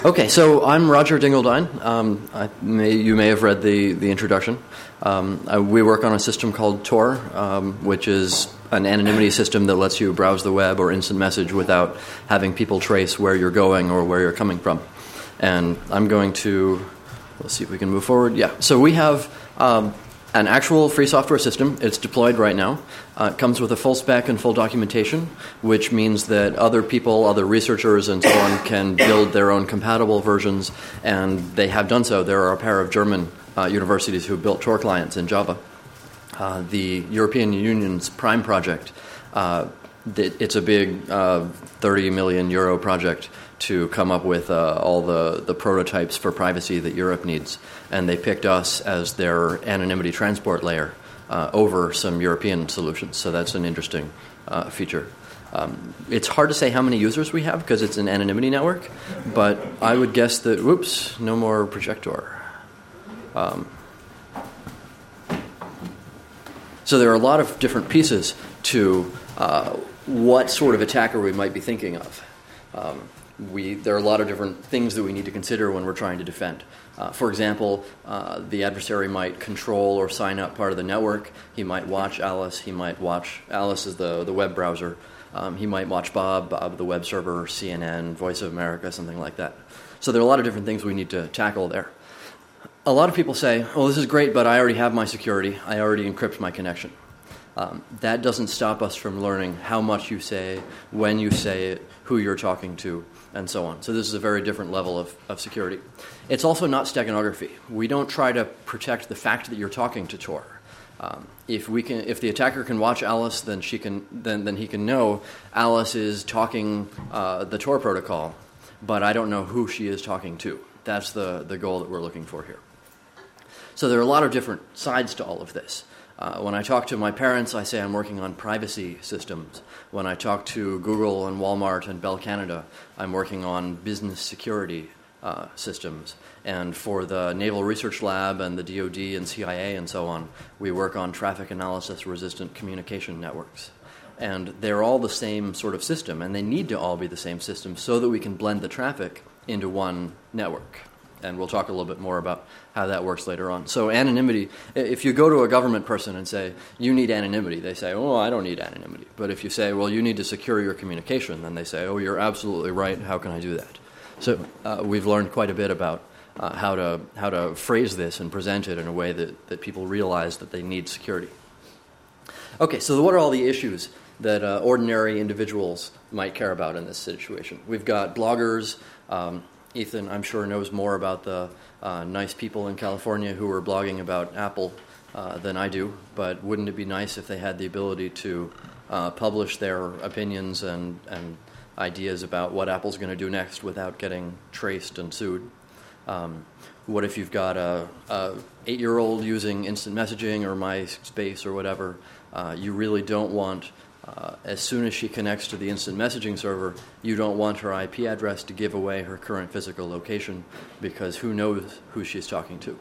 Okay, so I'm Roger Dingledine. You may have read the introduction. We work on a system called Tor, which is an anonymity system that lets you browse the web or instant message without having people trace where you're going or where you're coming from. And I'm going to, let's see if we can move forward. Yeah, so we have an actual free software system. It's deployed right now. It comes with a full spec and full documentation, which means that other people, other researchers and so on, can build their own compatible versions, and they have done so. There are a pair of German universities who built Tor clients in Java. The European Union's Prime project, it's a big 30 million euro project to come up with all the prototypes for privacy that Europe needs. And they picked us as their anonymity transport layer over some European solutions. So that's an interesting feature. It's hard to say how many users we have because it's an anonymity network, but I would guess that, whoops, no more projector. So there are a lot of different pieces to what sort of attacker we might be thinking of. There are a lot of different things that we need to consider when we're trying to defend. For example, the adversary might control or sign up part of the network. He might watch Alice. He might watch Alice as the web browser. He might watch Bob the web server, CNN, Voice of America, something like that. So there are a lot of different things we need to tackle there. A lot of people say, oh, this is great, but I already have my security. I already encrypt my connection. That doesn't stop us from learning how much you say, when you say it, who you're talking to, and so on. So this is a very different level of security. It's also not steganography. We don't try to protect the fact that you're talking to Tor. If the attacker can watch Alice, then he can know Alice is talking the Tor protocol, but I don't know who she is talking to. That's the goal that we're looking for here. So there are a lot of different sides to all of this. When I talk to my parents, I say I'm working on privacy systems. When I talk to Google and Walmart and Bell Canada, I'm working on business security systems. And for the Naval Research Lab and the DoD and CIA and so on, we work on traffic analysis resistant communication networks. And they're all the same sort of system, and they need to all be the same system so that we can blend the traffic into one network. And we'll talk a little bit more about how that works later on. So anonymity, if you go to a government person and say, you need anonymity, they say, oh, I don't need anonymity. But if you say, well, you need to secure your communication, then they say, oh, you're absolutely right, how can I do that? So we've learned quite a bit about how to phrase this and present it in a way that people realize that they need security. Okay, so what are all the issues that ordinary individuals might care about in this situation? We've got bloggers. Ethan, I'm sure, knows more about the nice people in California who are blogging about Apple than I do, but wouldn't it be nice if they had the ability to publish their opinions and ideas about what Apple's going to do next without getting traced and sued? What if you've got a 8-year-old using instant messaging or MySpace or whatever? You really don't want, as soon as she connects to the instant messaging server, you don't want her IP address to give away her current physical location because who knows who she's talking to.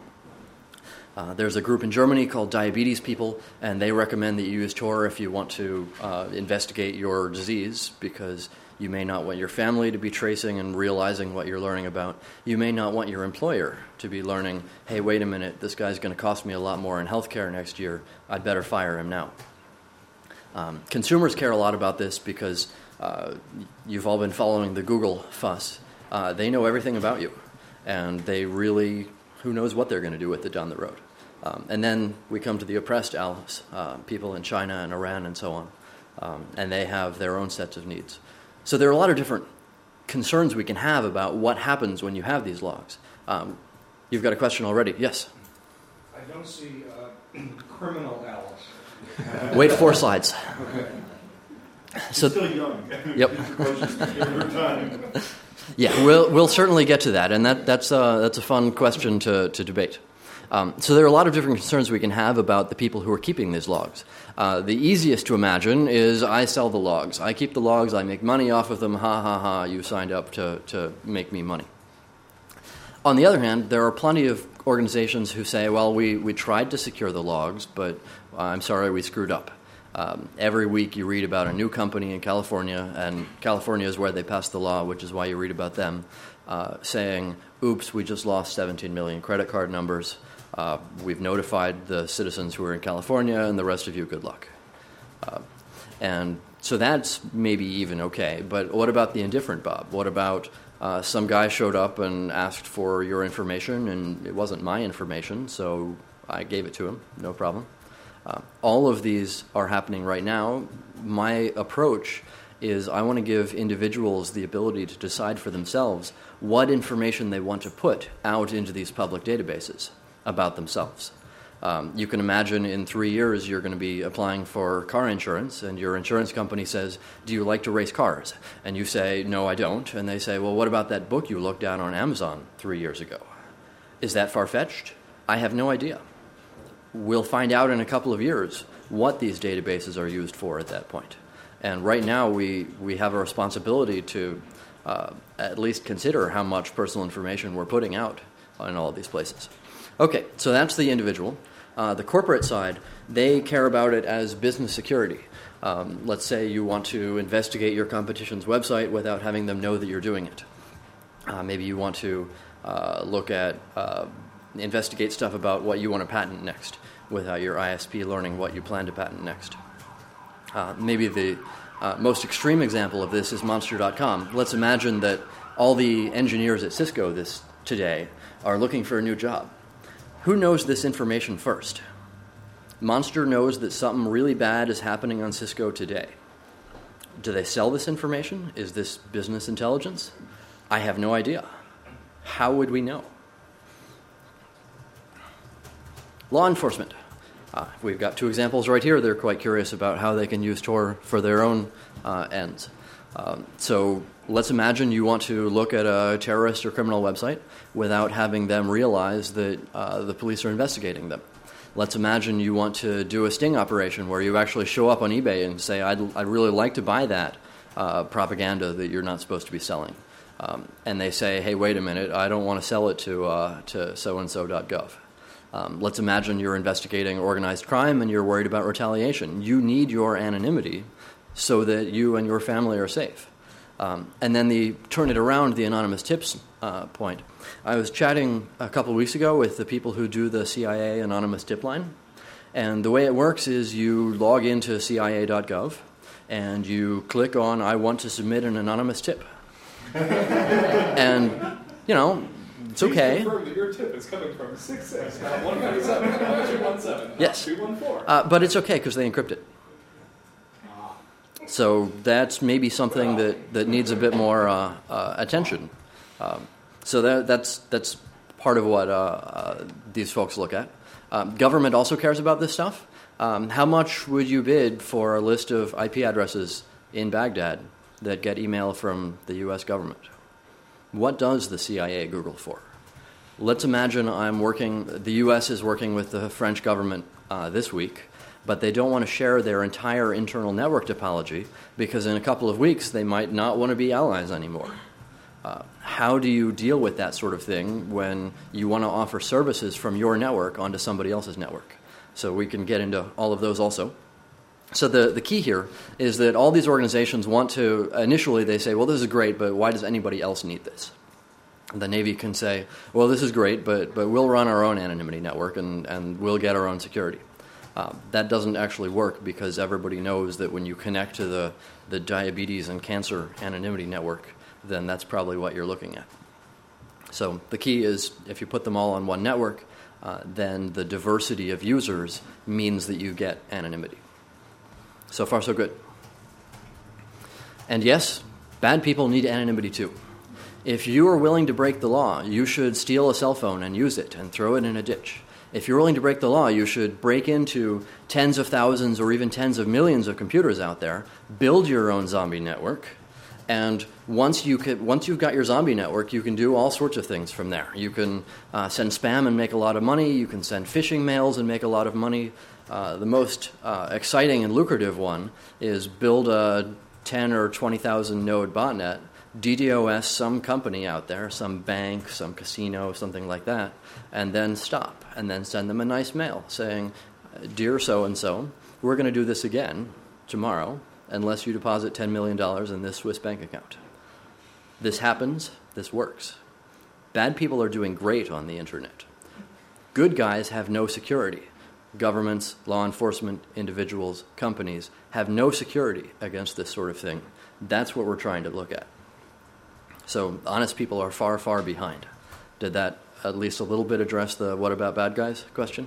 There's a group in Germany called Diabetes People, and they recommend that you use Tor if you want to investigate your disease because you may not want your family to be tracing and realizing what you're learning about. You may not want your employer to be learning, hey, wait a minute, this guy's going to cost me a lot more in healthcare next year. I'd better fire him now. Consumers care a lot about this because you've all been following the Google fuss. They know everything about you, and they really, who knows what they're going to do with it down the road. And then we come to the oppressed Alice, people in China and Iran and so on, and they have their own sets of needs. So there are a lot of different concerns we can have about what happens when you have these logs. You've got a question already. Yes? I don't see criminal Alice. Wait 4 slides. Okay. So, still young. Yep. Yeah, we'll certainly get to that, and that's a fun question to debate. So there are a lot of different concerns we can have about the people who are keeping these logs. The easiest to imagine is I sell the logs. I keep the logs. I make money off of them. Ha, ha, ha. You signed up to make me money. On the other hand, there are plenty of organizations who say, well, we tried to secure the logs, but I'm sorry, we screwed up. Every week you read about a new company in California, and California is where they passed the law, which is why you read about them. saying, oops, we just lost 17 million credit card numbers. We've notified the citizens who are in California, and the rest of you, good luck. And so that's maybe even okay. But what about the indifferent Bob? What about some guy showed up and asked for your information, and it wasn't my information, so I gave it to him, no problem. All of these are happening right now. My approach is I want to give individuals the ability to decide for themselves what information they want to put out into these public databases about themselves. You can imagine in 3 years you're going to be applying for car insurance, and your insurance company says, do you like to race cars? And you say, no, I don't. And they say, well, what about that book you looked at on Amazon 3 years ago? Is that far-fetched? I have no idea. We'll find out in a couple of years what these databases are used for at that point. And right now we have a responsibility to at least consider how much personal information we're putting out in all of these places. Okay, so that's the individual. The corporate side, they care about it as business security. Let's say you want to investigate your competition's website without having them know that you're doing it. Maybe you want to look at, investigate stuff about what you want to patent next without your ISP learning what you plan to patent next. Maybe the most extreme example of this is Monster.com. Let's imagine that all the engineers at Cisco today are looking for a new job. Who knows this information first? Monster knows that something really bad is happening on Cisco today. Do they sell this information? Is this business intelligence? I have no idea. How would we know? Law enforcement. We've got two examples right here. They're quite curious about how they can use Tor for their own ends. So let's imagine you want to look at a terrorist or criminal website without having them realize that the police are investigating them. Let's imagine you want to do a sting operation where you actually show up on eBay and say, I'd really like to buy that propaganda that you're not supposed to be selling. And they say, hey, wait a minute, I don't want to sell it to so-and-so.gov. Let's imagine you're investigating organized crime and you're worried about retaliation. You need your anonymity so that you and your family are safe. And then turn it around, the anonymous tips point. I was chatting a couple of weeks ago with the people who do the CIA anonymous tip line. And the way it works is you log into CIA.gov and you click on, I want to submit an anonymous tip. And, it's okay. Please confirm that your tip is coming from 66-197-217. Yes. 214. But it's okay because they encrypt it. So that's maybe something that needs a bit more attention. So that's part of what these folks look at. Government also cares about this stuff. How much would you bid for a list of IP addresses in Baghdad that get email from the U.S. government? What does the CIA Google for? Let's imagine the U.S. is working with the French government this week, but they don't want to share their entire internal network topology because in a couple of weeks they might not want to be allies anymore. How do you deal with that sort of thing when you want to offer services from your network onto somebody else's network? So we can get into all of those also. So the key here is that all these organizations want to, initially they say, well, this is great, but why does anybody else need this? The Navy can say, well, this is great, but we'll run our own anonymity network and we'll get our own security. That doesn't actually work because everybody knows that when you connect to the diabetes and cancer anonymity network, then that's probably what you're looking at. So the key is if you put them all on one network, then the diversity of users means that you get anonymity. So far, so good. And yes, bad people need anonymity too. If you are willing to break the law, you should steal a cell phone and use it and throw it in a ditch. If you're willing to break the law, you should break into tens of thousands or even tens of millions of computers out there, build your own zombie network, and once you've got your zombie network, you can do all sorts of things from there. You can send spam and make a lot of money. You can send phishing mails and make a lot of money. The most exciting and lucrative one is build a 10 or 20,000 node botnet, DDoS some company out there, some bank, some casino, something like that, and then stop, and then send them a nice mail saying, dear so-and-so, we're going to do this again tomorrow unless you deposit $10 million in this Swiss bank account. This happens, this works. Bad people are doing great on the internet. Good guys have no security. Governments, law enforcement, individuals, companies have no security against this sort of thing. That's what we're trying to look at. So honest people are far, far behind. Did that at least a little bit address the what about bad guys question?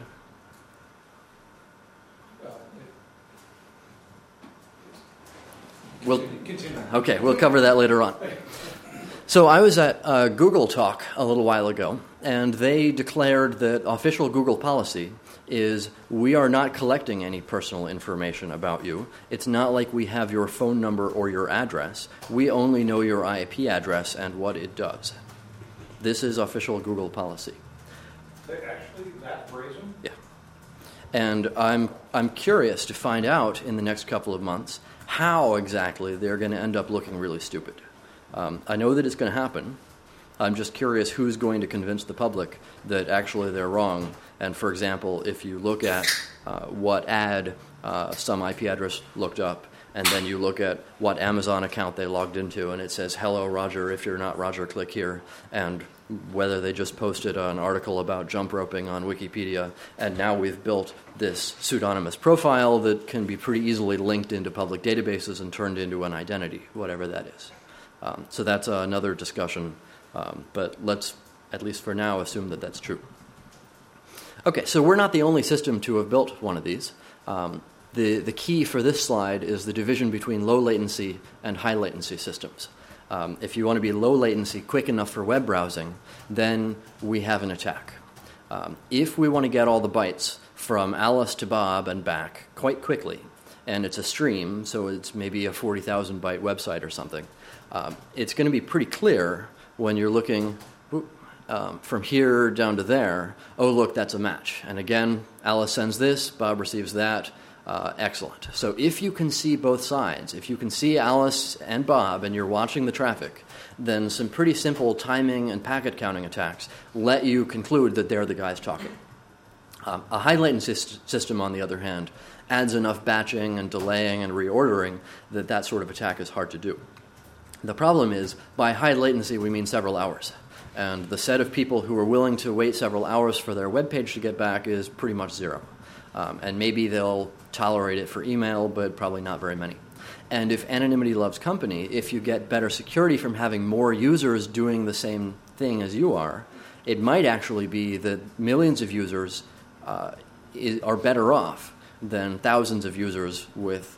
Okay, we'll cover that later on. So I was at a Google talk a little while ago, and they declared that official Google policy is we are not collecting any personal information about you. It's not like we have your phone number or your address. We only know your IP address and what it does. This is official Google policy. Actually, that brazen? Yeah. And I'm curious to find out in the next couple of months how exactly they're going to end up looking really stupid. I know that it's going to happen. I'm just curious who's going to convince the public that actually they're wrong. And for example, if you look at what ad some IP address looked up, and then you look at what Amazon account they logged into, and it says, "Hello, Roger. If you're not Roger, click here." And whether they just posted an article about jump roping on Wikipedia, and now we've built this pseudonymous profile that can be pretty easily linked into public databases and turned into an identity, whatever that is. So that's another discussion, but let's, at least for now, assume that that's true. Okay, so we're not the only system to have built one of these. The key for this slide is the division between low latency and high latency systems. If you want to be low latency, quick enough for web browsing, then we have an attack. If we want to get all the bytes from Alice to Bob and back quite quickly, and it's a stream, so it's maybe a 40,000 byte website or something, it's going to be pretty clear when you're looking from here down to there, oh, look, that's a match. And again, Alice sends this, Bob receives that. Excellent. So if you can see both sides, if you can see Alice and Bob and you're watching the traffic, then some pretty simple timing and packet counting attacks let you conclude that they're the guys talking. A high latency system, on the other hand, adds enough batching and delaying and reordering that that sort of attack is hard to do. The problem is, by high latency, we mean several hours. And the set of people who are willing to wait several hours for their web page to get back is pretty much zero. And maybe they'll tolerate it for email, but probably not very many. And if anonymity loves company, if you get better security from having more users doing the same thing as you are, it might actually be that millions of users are better off than thousands of users with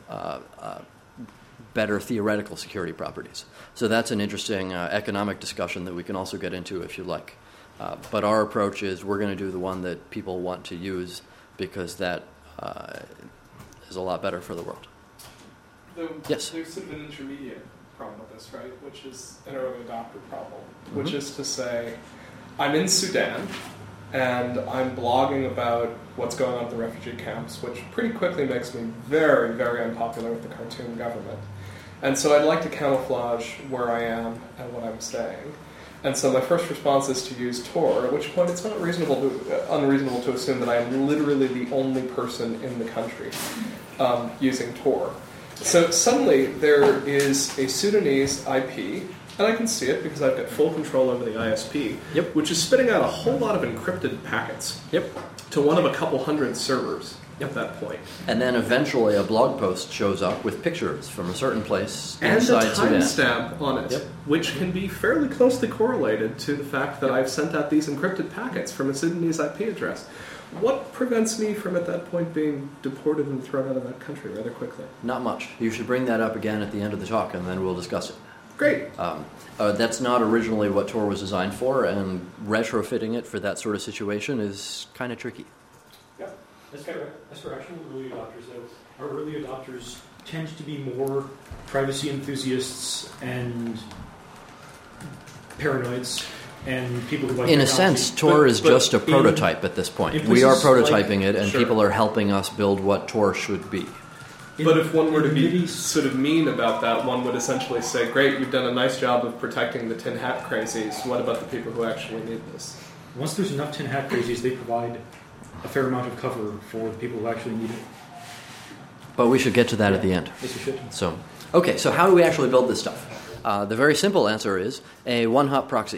better theoretical security properties. So that's an interesting economic discussion that we can also get into if you like. But our approach is we're going to do the one that people want to use because that is a lot better for the world. Yes? There's sort of an intermediate problem with this, right? Which is an early adopter problem, which is to say, I'm in Sudan, and I'm blogging about what's going on at the refugee camps, which pretty quickly makes me very, very unpopular with the Khartoum government. And so I'd like to camouflage where I am and what I'm saying. And so my first response is to use Tor, at which point it's not unreasonable to assume that I am literally the only person in the country using Tor. So suddenly there is a Sudanese IP, and I can see it because I've got full control over the ISP, which is spitting out a whole lot of encrypted packets to one of a couple hundred servers at that point. And then eventually a blog post shows up with pictures from a certain place inside Sudan. And a timestamp on it, which can be fairly closely correlated to the fact that I've sent out these encrypted packets from a Sudanese IP address. What prevents me from, at that point, being deported and thrown out of that country rather quickly? Not much. You should bring that up again at the end of the talk, and then we'll discuss it. Great. That's not originally what Tor was designed for, and retrofitting it for that sort of situation is kind of tricky. Yeah. As for actual early adopters, though, our early adopters tend to be more privacy enthusiasts and paranoids and people who like in a sense, Tor is just a prototype at this point. We are prototyping it, and people are helping us build what Tor should be. But if one were to be sort of mean about that, one would essentially say, great, you've done a nice job of protecting the tin hat crazies. What about the people who actually need this? Once there's enough tin hat crazies, they provide a fair amount of cover for the people who actually need it. But we should get to that at the end. Yes, we should. So how do we actually build this stuff? The very simple answer is a one-hop proxy.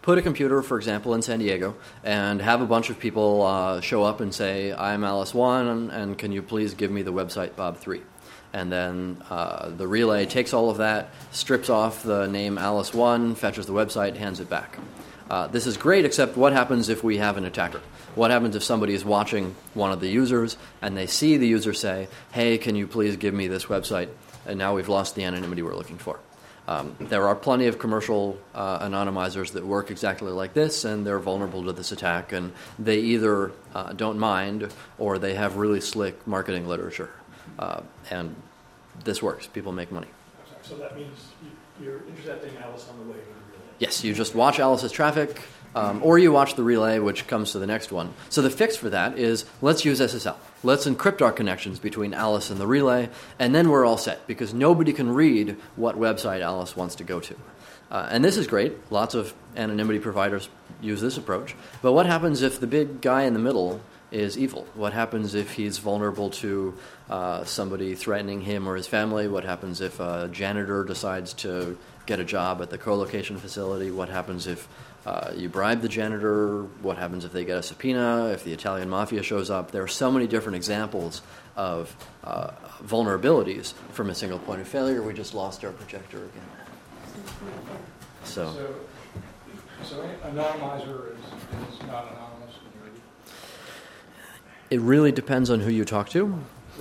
put a computer, for example, in San Diego, and have a bunch of people show up and say, I'm Alice1, and can you please give me the website Bob3? And then the relay takes all of that, strips off the name Alice1, fetches the website, hands it back. This is great, except what happens if we have an attacker? What happens if somebody is watching one of the users and they see the user say, hey, can you please give me this website? And now we've lost the anonymity we're looking for. There are plenty of commercial anonymizers that work exactly like this, and they're vulnerable to this attack, and they either don't mind or they have really slick marketing literature. And this works. People make money. So that means you're intercepting Alice on the way to the relay? Yes, you just watch Alice's traffic, or you watch the relay, which comes to the next one. So the fix for that is, let's use SSL. Let's encrypt our connections between Alice and the relay, and then we're all set, because nobody can read what website Alice wants to go to. And this is great. Lots of anonymity providers use this approach. But what happens if the big guy in the middle is evil? What happens if he's vulnerable to somebody threatening him or his family? What happens if a janitor decides to get a job at the co-location facility? What happens if you bribe the janitor? What happens if they get a subpoena? If the Italian mafia shows up? There are so many different examples of vulnerabilities from a single point of failure. We just lost our projector again. So anonymizer is not anonymous. It really depends on who you talk to.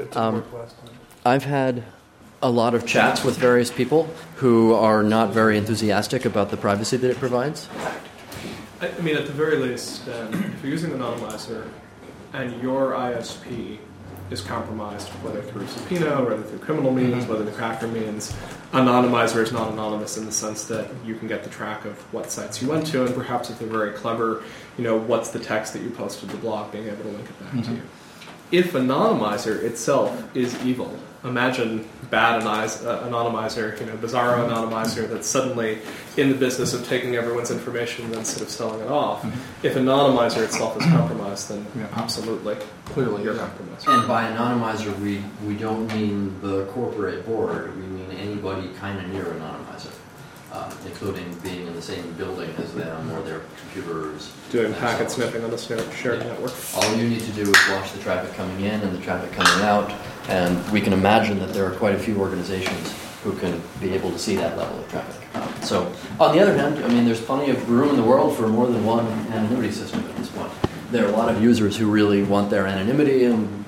I've had a lot of chats with various people who are not very enthusiastic about the privacy that it provides. I mean, at the very least, if you're using Anonymizer and your ISP is compromised, whether through subpoena, whether through criminal means, whether through hacker means, Anonymizer is not anonymous in the sense that you can get the track of what sites you went to, and perhaps if they're very clever, what's the text that you posted to the blog, being able to link it back to you. If Anonymizer itself is evil, imagine bad Anonymizer, bizarro Anonymizer that's suddenly in the business of taking everyone's information and then sort of selling it off. If Anonymizer itself is compromised, then absolutely, clearly you're compromised. And by Anonymizer, we don't mean the corporate board. We mean anybody kind of near Anonymizer, including being in the same building as them or their computers. Doing packet sniffing on the shared network. All you need to do is watch the traffic coming in and the traffic coming out, and we can imagine that there are quite a few organizations who can be able to see that level of traffic. So, on the other hand, there's plenty of room in the world for more than one anonymity system at this point. There are a lot of users who really want their anonymity, and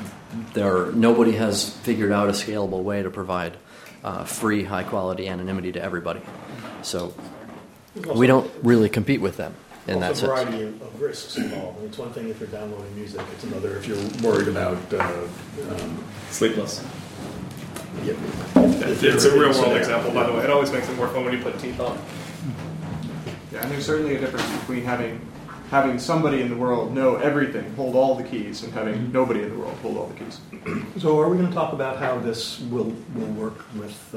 nobody has figured out a scalable way to provide free, high-quality anonymity to everybody. So we don't really compete with them in that sense. There's a variety of risks involved. It's one thing if you're downloading music. It's another if you're worried about sleepless. Yeah. It's a real-world example, by the way. It always makes it more fun when you put teeth on. Yeah, and there's certainly a difference between having somebody in the world know everything, hold all the keys, and having nobody in the world hold all the keys. So are we going to talk about how this will work with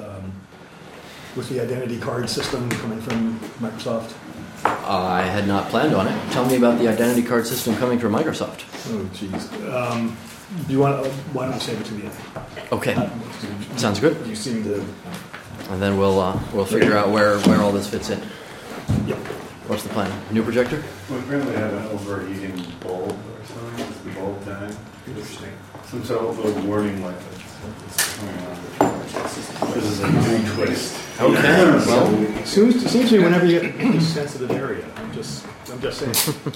the identity card system coming from Microsoft? I had not planned on it. Tell me about the identity card system coming from Microsoft. Oh, jeez. Why don't you save it to the end? Okay. Sounds good. You seem to... And then we'll figure out where all this fits in. Yep. What's the plan? New projector? We apparently have an overheating bulb or something. Is the bulb dying? Interesting. Some sort of little warning light that's coming on. This is a new twist. Okay. Well, It seems to me whenever you get in a sensitive area, I'm just saying.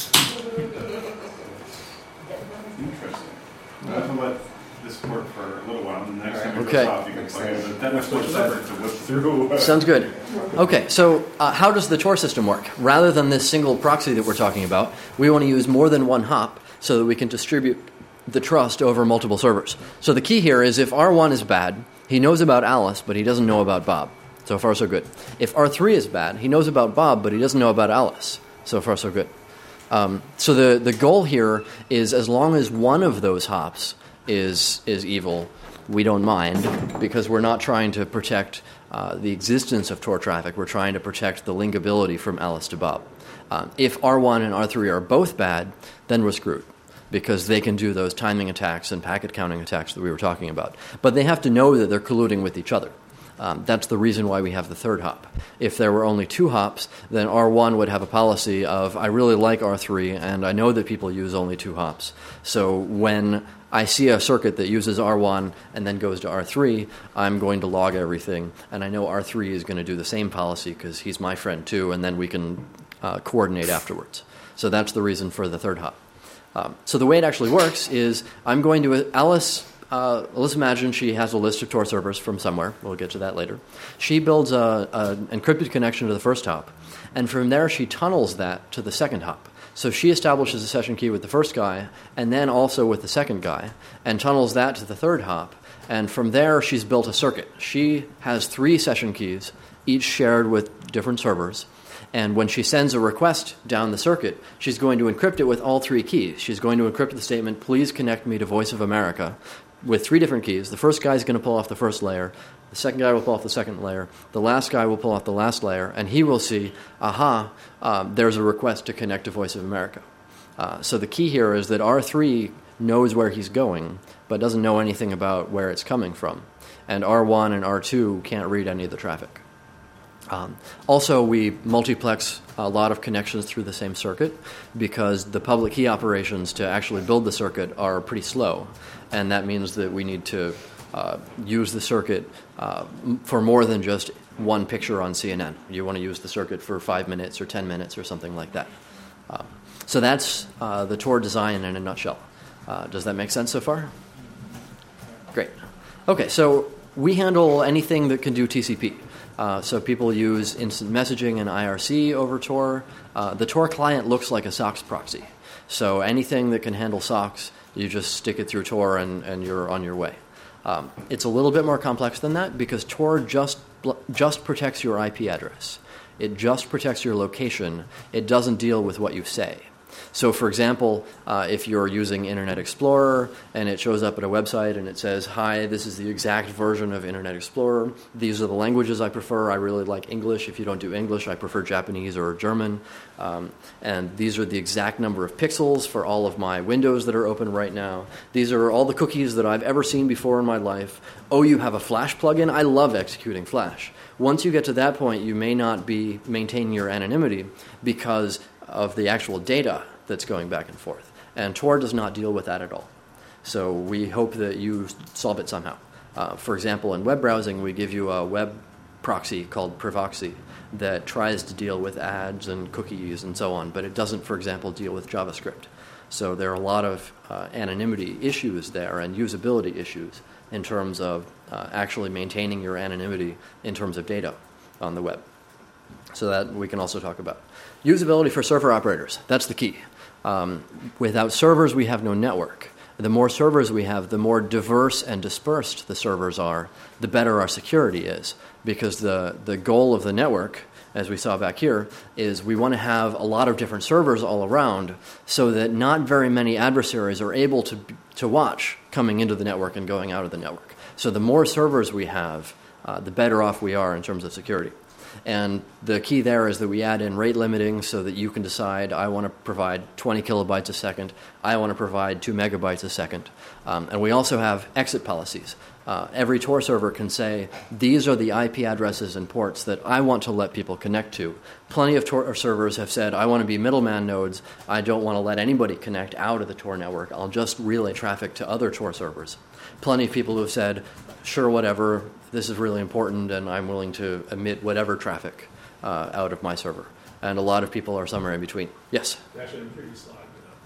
Interesting. I have to let this work for a little while, and the next time it Okay. goes off, you can plug it. But then it's much better to whip through. sounds good. Okay, so how does the Tor system work? Rather than this single proxy that we're talking about, we want to use more than one hop so that we can distribute the trust over multiple servers. So the key here is if R1 is bad, he knows about Alice, but he doesn't know about Bob. So far, so good. If R3 is bad, he knows about Bob, but he doesn't know about Alice. So far, so good. So the goal here is as long as one of those hops is evil, we don't mind, because we're not trying to protect the existence of Tor traffic. We're trying to protect the linkability from Alice to Bob. If R1 and R3 are both bad, then we're screwed, because they can do those timing attacks and packet counting attacks that we were talking about. But they have to know that they're colluding with each other. That's the reason why we have the third hop. If there were only 2 hops, then R1 would have a policy of, I really like R3, and I know that people use only 2 hops. So when I see a circuit that uses R1 and then goes to R3, I'm going to log everything, and I know R3 is going to do the same policy because he's my friend too, and then we can coordinate afterwards. So that's the reason for the third hop. So the way it actually works is I'm going to let's imagine she has a list of Tor servers from somewhere. We'll get to that later. She builds an encrypted connection to the first hop, and from there she tunnels that to the second hop. So she establishes a session key with the first guy, and then also with the second guy, and tunnels that to the third hop. And from there, she's built a circuit. She has 3 session keys, each shared with different servers. And when she sends a request down the circuit, she's going to encrypt it with all 3 keys. She's going to encrypt the statement, please connect me to Voice of America, with 3 different keys. The first guy is going to pull off the first layer. The second guy will pull off the second layer. The last guy will pull off the last layer. And he will see, there's a request to connect to Voice of America. So the key here is that R3 knows where he's going, but doesn't know anything about where it's coming from. And R1 and R2 can't read any of the traffic. Also, we multiplex a lot of connections through the same circuit because the public key operations to actually build the circuit are pretty slow. And that means that we need to use the circuit for more than just one picture on CNN. You want to use the circuit for 5 minutes or 10 minutes or something like that. So that's the Tor design in a nutshell. Does that make sense so far? Great. Okay, so we handle anything that can do TCP. So people use instant messaging and IRC over Tor. The Tor client looks like a SOCKS proxy. So anything that can handle SOCKS, you just stick it through Tor and you're on your way. It's a little bit more complex than that because Tor just protects your IP address. It just protects your location. It doesn't deal with what you say. So, for example, if you're using Internet Explorer and it shows up at a website and it says, hi, this is the exact version of Internet Explorer. These are the languages I prefer. I really like English. If you don't do English, I prefer Japanese or German. And these are the exact number of pixels for all of my windows that are open right now. These are all the cookies that I've ever seen before in my life. Oh, you have a Flash plugin? I love executing Flash. Once you get to that point, you may not be maintaining your anonymity because of the actual data that's going back and forth. And Tor does not deal with that at all. So we hope that you solve it somehow. For example, in web browsing, we give you a web proxy called Privoxy that tries to deal with ads and cookies and so on, but it doesn't, for example, deal with JavaScript. So there are a lot of anonymity issues there and usability issues in terms of actually maintaining your anonymity in terms of data on the web. So that we can also talk about. Usability for server operators, that's the key. Without servers, we have no network. The more servers we have, the more diverse and dispersed the servers are, the better our security is. Because the goal of the network, as we saw back here, is we want to have a lot of different servers all around so that not very many adversaries are able to watch coming into the network and going out of the network. So the more servers we have, the better off we are in terms of security. And the key there is that we add in rate limiting so that you can decide, I want to provide 20 kilobytes a second, I want to provide 2 megabytes a second. And we also have exit policies. Every Tor server can say, these are the IP addresses and ports that I want to let people connect to. Plenty of Tor servers have said, I want to be middleman nodes. I don't want to let anybody connect out of the Tor network. I'll just relay traffic to other Tor servers. Plenty of people who have said, sure, whatever, this is really important, and I'm willing to emit whatever traffic out of my server. And a lot of people are somewhere in between. Yes? Actually, in the previous slide,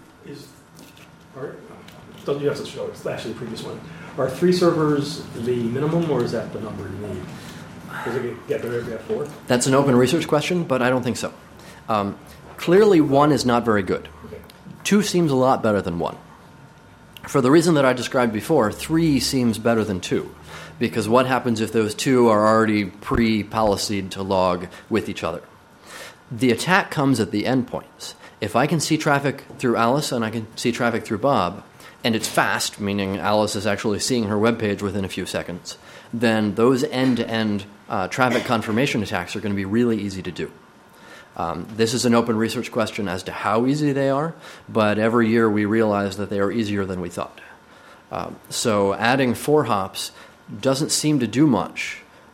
you have to show it. It's actually the previous one. Are 3 servers the minimum, or is that the number you need? Does it get better if you have 4? That's an open research question, but I don't think so. Clearly, 1 is not very good. Okay. 2 seems a lot better than 1. For the reason that I described before, 3 seems better than 2. Because what happens if those 2 are already pre-policied to log with each other? The attack comes at the endpoints. If I can see traffic through Alice and I can see traffic through Bob, and it's fast, meaning Alice is actually seeing her web page within a few seconds, then those end-to-end traffic confirmation attacks are going to be really easy to do. This is an open research question as to how easy they are, but every year we realize that they are easier than we thought. So adding 4 hops doesn't seem to do much,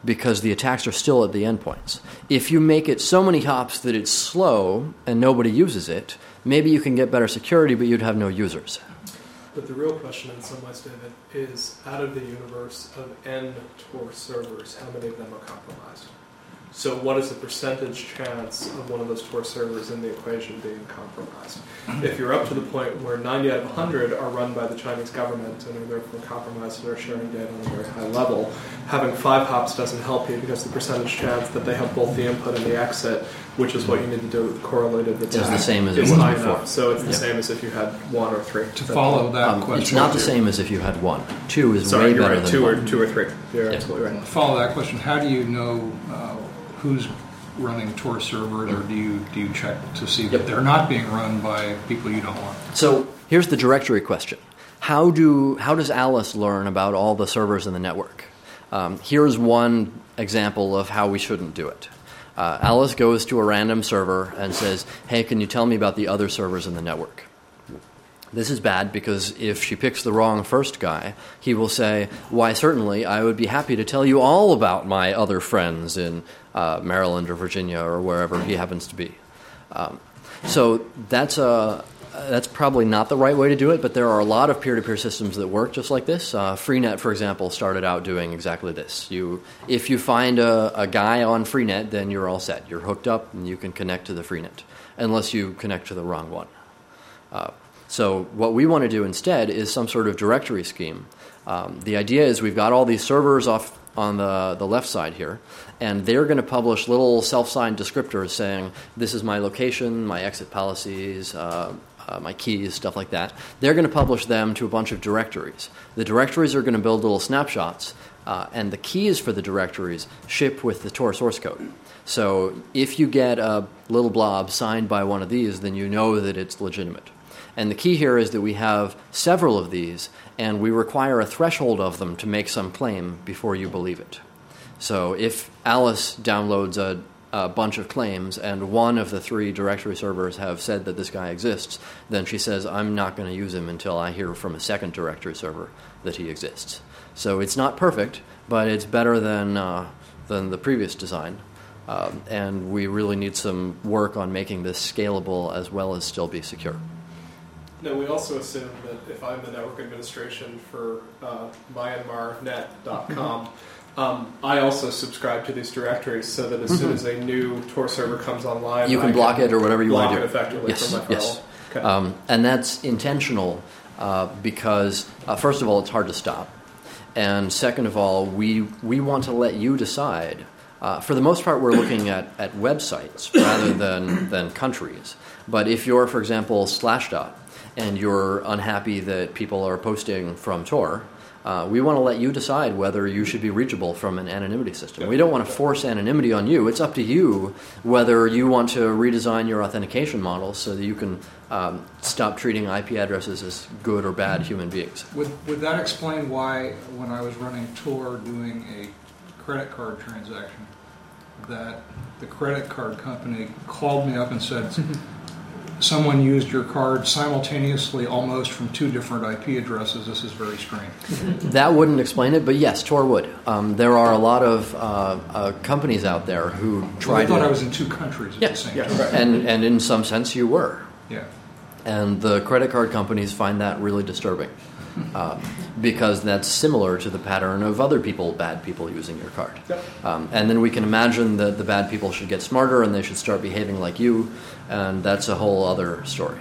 because the attacks are still at the endpoints. If you make it so many hops that it's slow and nobody uses it, maybe you can get better security, but you'd have no users. But the real question in some ways, David, is out of the universe of N Tor servers, how many of them are compromised? So what is the percentage chance of one of those Tor servers in the equation being compromised? If you're up to the point where 90 out of 100 are run by the Chinese government and are therefore compromised and are sharing data on a very high level, having 5 hops doesn't help you because the percentage chance that they have both the input and the exit, which is what you need to do with correlated attack, is the same as it is was high before. enough. So it's the same as if you had 1 or 3. To follow that question, It's not the same as if you had 1. 2 is Sorry, way you're better right. than 2 1. or 3. You're Yeah. absolutely right. follow that question. How do you know who's running Tor servers, or do you check to see that they're not being run by people you don't want? So here's the directory question. How does Alice learn about all the servers in the network? Here's one example of how we shouldn't do it. Alice goes to a random server and says, hey, can you tell me about the other servers in the network? This is bad because if she picks the wrong first guy, he will say, why, certainly, I would be happy to tell you all about my other friends in Maryland or Virginia or wherever he happens to be. So that's probably not the right way to do it, but there are a lot of peer-to-peer systems that work just like this. Freenet, for example, started out doing exactly this. If you find a guy on Freenet, then you're all set. You're hooked up and you can connect to the Freenet, unless you connect to the wrong one. So what we want to do instead is some sort of directory scheme. The idea is we've got all these servers off on the left side here, and they're going to publish little self-signed descriptors saying, this is my location, my exit policies, my keys, stuff like that. They're going to publish them to a bunch of directories. The directories are going to build little snapshots, and the keys for the directories ship with the Tor source code. So if you get a little blob signed by one of these, then you know that it's legitimate. And the key here is that we have several of these, and we require a threshold of them to make some claim before you believe it. So if Alice downloads a bunch of claims and one of the 3 directory servers have said that this guy exists, then she says, I'm not going to use him until I hear from a second directory server that he exists. So it's not perfect, but it's better than the previous design. And we really need some work on making this scalable as well as still be secure. No, we also assume that if I'm the network administration for MyanmarNet.com, I also subscribe to these directories so that as soon as a new Tor server comes online, you can block it or whatever you want to do. Block it effectively from my firewall. Yes. Okay. And that's intentional because, first of all, it's hard to stop. And second of all, we want to let you decide. For the most part, we're looking at websites rather than countries. But if you're, for example, Slashdot, and you're unhappy that people are posting from Tor, we want to let you decide whether you should be reachable from an anonymity system. We don't want to force anonymity on you. It's up to you whether you want to redesign your authentication model so that you can stop treating IP addresses as good or bad human beings. Would that explain why, when I was running Tor doing a credit card transaction, that the credit card company called me up and said, someone used your card simultaneously almost from 2 different IP addresses. This is very strange. That wouldn't explain it, but yes, Tor would. There are a lot of companies out there who try to... I thought I was in 2 countries at the same time. Right. And in some sense you were. Yeah. And the credit card companies find that really disturbing because that's similar to the pattern of other people, bad people, using your card. Yep. And then we can imagine that the bad people should get smarter and they should start behaving like you, and that's a whole other story.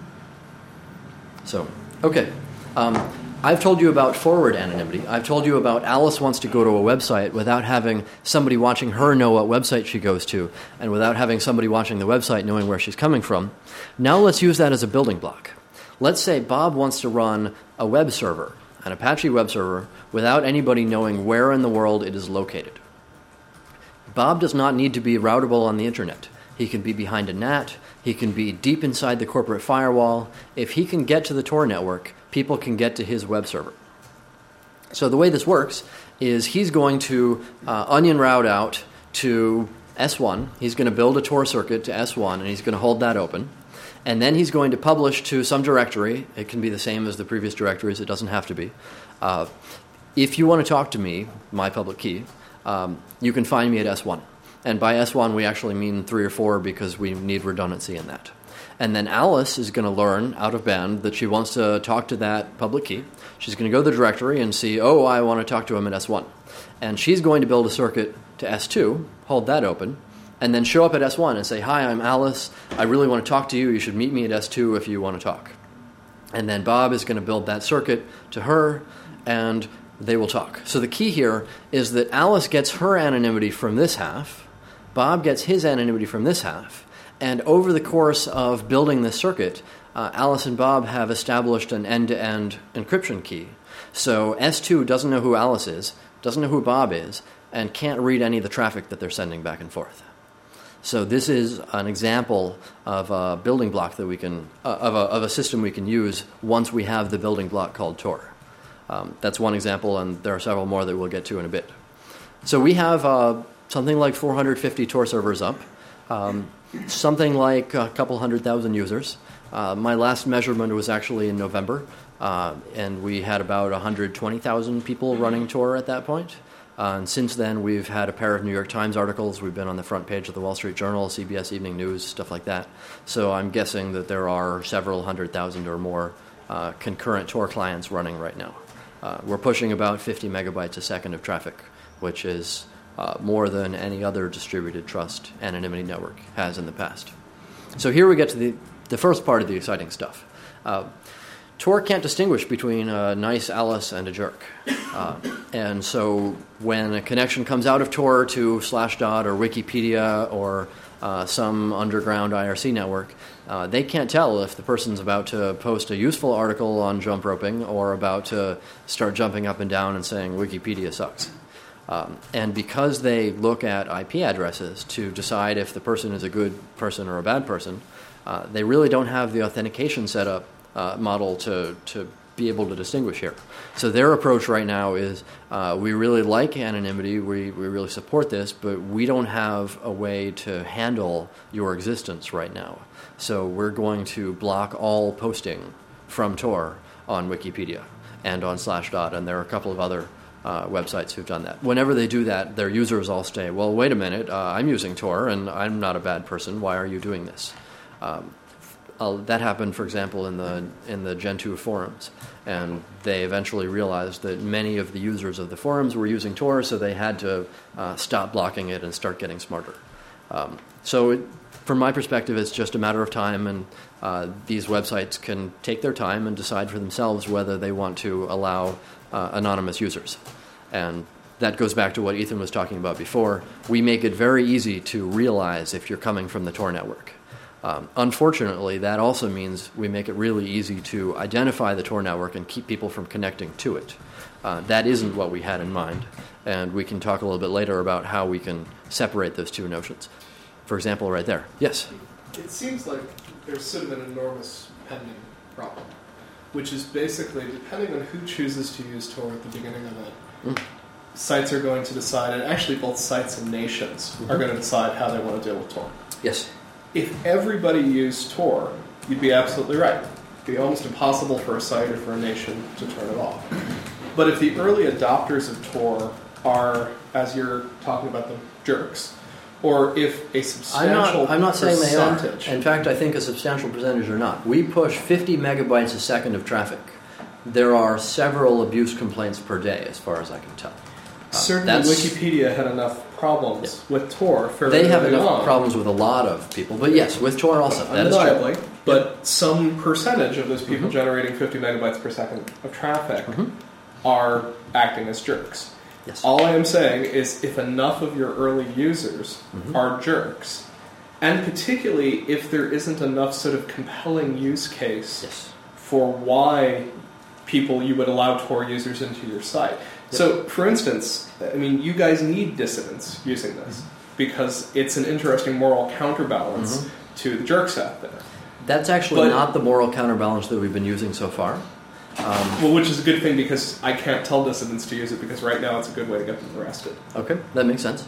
So, okay. I've told you about forward anonymity. I've told you about Alice wants to go to a website without having somebody watching her know what website she goes to, and without having somebody watching the website knowing where she's coming from. Now let's use that as a building block. Let's say Bob wants to run a web server, an Apache web server, without anybody knowing where in the world it is located. Bob does not need to be routable on the internet. He can be behind a NAT. He can be deep inside the corporate firewall. If he can get to the Tor network, people can get to his web server. So the way this works is he's going to onion route out to S1. He's going to build a Tor circuit to S1, and he's going to hold that open. And then he's going to publish to some directory. It can be the same as the previous directories. It doesn't have to be. If you want to talk to me, my public key, you can find me at S1. And by S1, we actually mean 3 or 4 because we need redundancy in that. And then Alice is going to learn out of band that she wants to talk to that public key. She's going to go to the directory and see, oh, I want to talk to him at S1. And she's going to build a circuit to S2, hold that open, and then show up at S1 and say, hi, I'm Alice. I really want to talk to you. You should meet me at S2 if you want to talk. And then Bob is going to build that circuit to her, and they will talk. So the key here is that Alice gets her anonymity from this half, Bob gets his anonymity from this half, and over the course of building this circuit, Alice and Bob have established an end-to-end encryption key. So S2 doesn't know who Alice is, doesn't know who Bob is, and can't read any of the traffic that they're sending back and forth. So this is an example of a building block that we can, of a system we can use once we have the building block called Tor. That's one example, and there are several more that we'll get to in a bit. So we have something like 450 Tor servers up, something like a couple 100,000 users. My last measurement was actually in November, and we had about 120,000 people running Tor at that point. And since then, we've had a pair of New York Times articles. We've been on the front page of the Wall Street Journal, CBS Evening News, stuff like that. So I'm guessing that there are several 100,000 or more concurrent Tor clients running right now. We're pushing about 50 megabytes a second of traffic, which is more than any other distributed trust anonymity network has in the past. So here we get to the first part of the exciting stuff. Tor can't distinguish between a nice Alice and a jerk. And so when a connection comes out of Tor to Slashdot or Wikipedia or some underground IRC network, they can't tell if the person's about to post a useful article on jump roping or about to start jumping up and down and saying Wikipedia sucks. And because they look at IP addresses to decide if the person is a good person or a bad person, they really don't have the authentication setup model to be able to distinguish here. So their approach right now is we really like anonymity, we really support this, but we don't have a way to handle your existence right now. So we're going to block all posting from Tor on Wikipedia and on Slashdot, and there are a couple of other websites who've done that. Whenever they do that, their users all say, well, wait a minute, I'm using Tor and I'm not a bad person, why are you doing this? That happened, for example, in the Gentoo forums, and they eventually realized that many of the users of the forums were using Tor, so they had to stop blocking it and start getting smarter. From my perspective, it's just a matter of time, and these websites can take their time and decide for themselves whether they want to allow anonymous users. And that goes back to what Ethan was talking about before. We make it very easy to realize if you're coming from the Tor network. Unfortunately, that also means we make it really easy to identify the Tor network and keep people from connecting to it. That isn't what we had in mind, and we can talk a little bit later about how we can separate those two notions. For example, right there. Yes? It seems like there's sort of an enormous pending problem, which is basically, depending on who chooses to use Tor at the beginning of it, sites are going to decide, and actually both sites and nations are going to decide how they want to deal with Tor. Yes. If everybody used Tor, you'd be absolutely right. It'd be almost impossible for a site or for a nation to turn it off. But if the early adopters of Tor are, as you're talking about them, jerks, or if a substantial I'm not saying they are. percentage... In fact, I think a substantial percentage are not. We push 50 megabytes a second of traffic. There are several abuse complaints per day, as far as I can tell. Certainly Wikipedia had enough problems with Tor fairly They have early enough on. problems with a lot of people, but yes, with Tor also. That is Undeniably. true. But some percentage of those people generating 50 megabytes per second of traffic are acting as jerks. Yes. All I am saying is if enough of your early users are jerks, and particularly if there isn't enough sort of compelling use case for why you would allow Tor users into your site. Yep. So, for instance, I mean, you guys need dissidents using this because it's an interesting moral counterbalance to the jerks out there. That's actually not the moral counterbalance that we've been using so far. Well, which is a good thing because I can't tell dissidents to use it because right now it's a good way to get them arrested. Okay, that makes sense.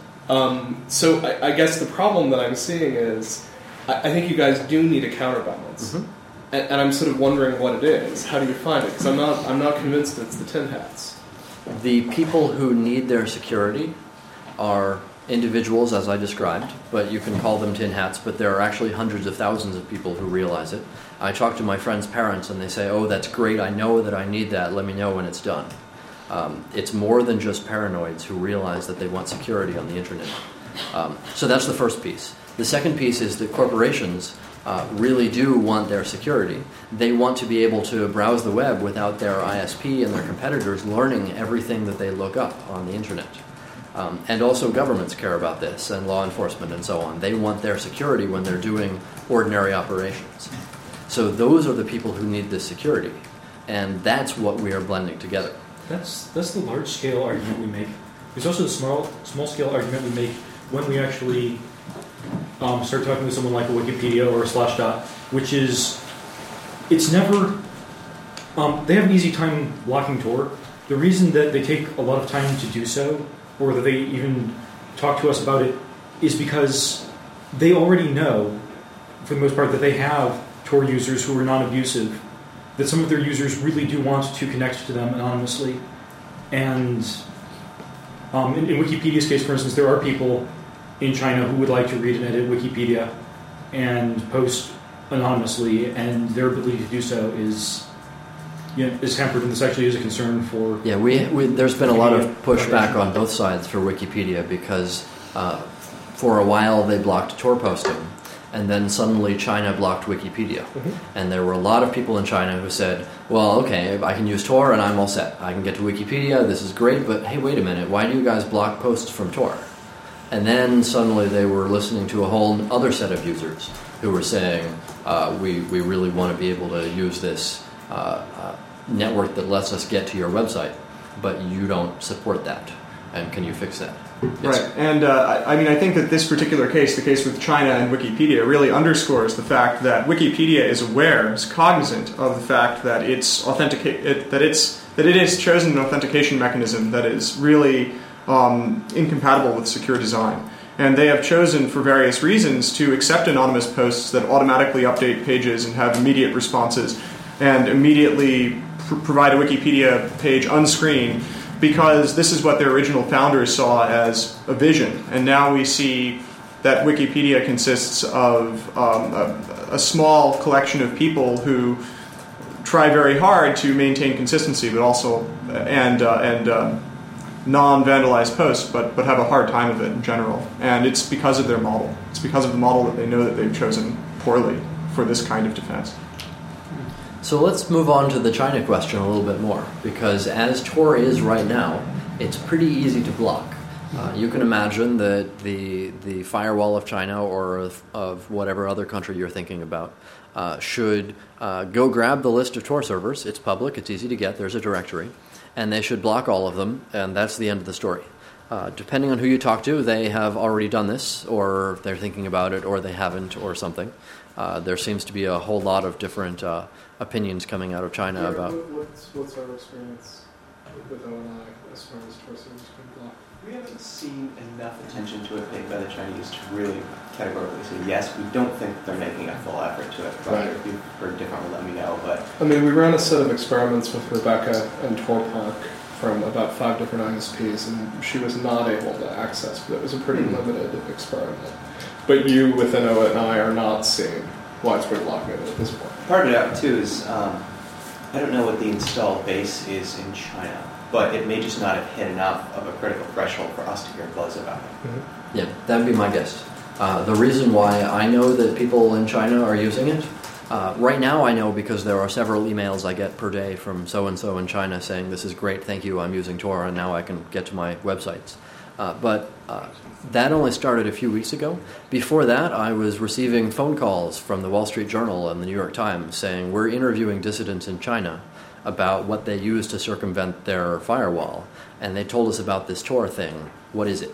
So I guess the problem that I'm seeing is I think you guys do need a counterbalance. And I'm sort of wondering what it is. How do you find it? Because I'm not convinced it's the tin hats. The people who need their security are individuals, as I described, but you can call them tin hats, but there are actually hundreds of thousands of people who realize it. I talk to my friends' parents and they say, oh, that's great, I know that I need that, let me know when it's done. It's more than just paranoids who realize that they want security on the internet. So that's the first piece. The second piece is that corporations really do want their security. They want to be able to browse the web without their ISP and their competitors learning everything that they look up on the internet. And also governments care about this, and law enforcement and so on. They want their security when they're doing ordinary operations. So those are the people who need this security, and that's what we are blending together. That's the large-scale argument we make. There's also the small-scale argument we make when we actually start talking to someone like a Wikipedia or a Slashdot, which is, it's never, they have an easy time blocking Tor. The reason that they take a lot of time to do so, or that they even talk to us about it, is because they already know, for the most part, that they have Tor users who are non-abusive, that some of their users really do want to connect to them anonymously. And in Wikipedia's case, for instance, there are people in China who would like to read and edit Wikipedia and post anonymously, and their ability to do so is hampered, and this actually is a concern for... Yeah, there's been a lot of pushback on both sides for Wikipedia because for a while they blocked Tor posting, and then suddenly China blocked Wikipedia. Mm-hmm. And there were a lot of people in China who said, well, okay, I can use Tor and I'm all set. I can get to Wikipedia, this is great, but hey, wait a minute, why do you guys block posts from Tor? And then suddenly they were listening to a whole other set of users who were saying, we really want to be able to use this network that lets us get to your website, but you don't support that. And can you fix that? Yes. Right. And I think that this particular case, the case with China and Wikipedia, really underscores the fact that Wikipedia is aware, is cognizant of the fact that it has chosen an authentication mechanism that is really incompatible with secure design. And they have chosen, for various reasons, to accept anonymous posts that automatically update pages and have immediate responses and immediately provide a Wikipedia page unscreened, because this is what their original founders saw as a vision. And now we see that Wikipedia consists of a small collection of people who try very hard to maintain consistency, but also and non-vandalized posts, but have a hard time of it in general. And it's because of their model. It's because of the model that they know that they've chosen poorly for this kind of defense. So let's move on to the China question a little bit more, because as Tor is right now, it's pretty easy to block. You can imagine that the firewall of China or of whatever other country you're thinking about should go grab the list of Tor servers. It's public, it's easy to get, there's a directory, and they should block all of them, and that's the end of the story. Depending on who you talk to, they have already done this, or they're thinking about it, or they haven't, or something. There seems to be a whole lot of different opinions coming out of China about... What's our experience with ONI as far as Tor servers being blocked? We haven't seen enough attention to it paid by the Chinese to really categorically say, yes, we don't think they're making a full effort to it. Right. If you've heard differently, let me know. But we ran a set of experiments with Rebecca and TorPark from about 5 different ISPs, and she was not able to access, but it was a pretty limited experiment. But you, within ONI, are not seeing widespread blocking at this point. Part of it, too, is I don't know what the installed base is in China, but it may just not have hit enough of a critical threshold for us to hear buzz about it. Mm-hmm. Yeah, that would be my guess. The reason why I know that people in China are using it, right now I know because there are several emails I get per day from so-and-so in China saying, this is great, thank you, I'm using Tor, and now I can get to my websites. But that only started a few weeks ago. Before that, I was receiving phone calls from the Wall Street Journal and the New York Times saying, we're interviewing dissidents in China about what they use to circumvent their firewall, and they told us about this Tor thing. What is it?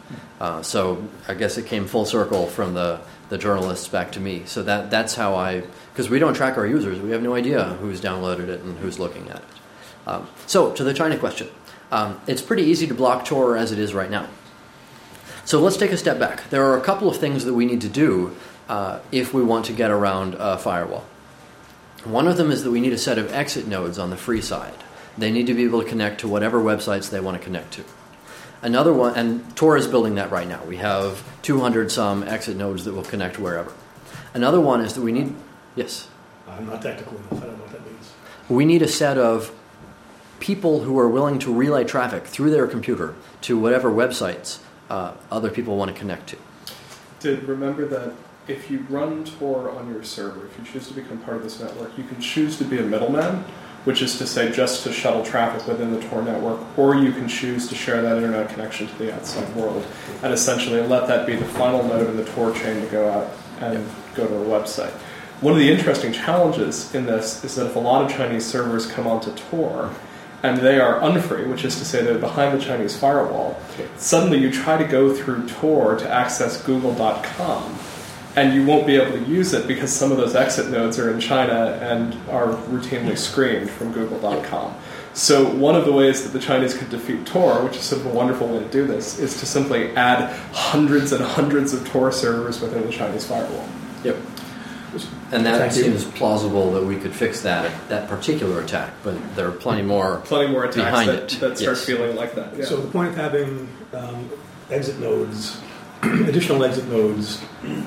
So I guess it came full circle from the journalists back to me. So that's how because we don't track our users, we have no idea who's downloaded it and who's looking at it. So to the China question. It's pretty easy to block Tor as it is right now. So let's take a step back. There are a couple of things that we need to do if we want to get around a firewall. One of them is that we need a set of exit nodes on the free side. They need to be able to connect to whatever websites they want to connect to. Another one, and Tor is building that right now. We have 200 some exit nodes that will connect wherever. Another one is that we need, yes? I'm not technical enough. I don't know what that means. We need a set of people who are willing to relay traffic through their computer to whatever websites other people want to connect to. Remember that if you run Tor on your server, if you choose to become part of this network, you can choose to be a middleman, which is to say just to shuttle traffic within the Tor network, or you can choose to share that internet connection to the outside world, and essentially let that be the final node in the Tor chain to go out and go to a website. One of the interesting challenges in this is that if a lot of Chinese servers come onto Tor, and they are unfree, which is to say they're behind the Chinese firewall, suddenly you try to go through Tor to access google.com, and you won't be able to use it because some of those exit nodes are in China and are routinely screened from google.com. So one of the ways that the Chinese could defeat Tor, which is sort of a wonderful way to do this, is to simply add hundreds and hundreds of Tor servers within the Chinese firewall. Yep. And that seems plausible that we could fix that particular attack, but there are plenty more attacks behind that start feeling like that. Yeah. So the point of having exit nodes, additional exit nodes,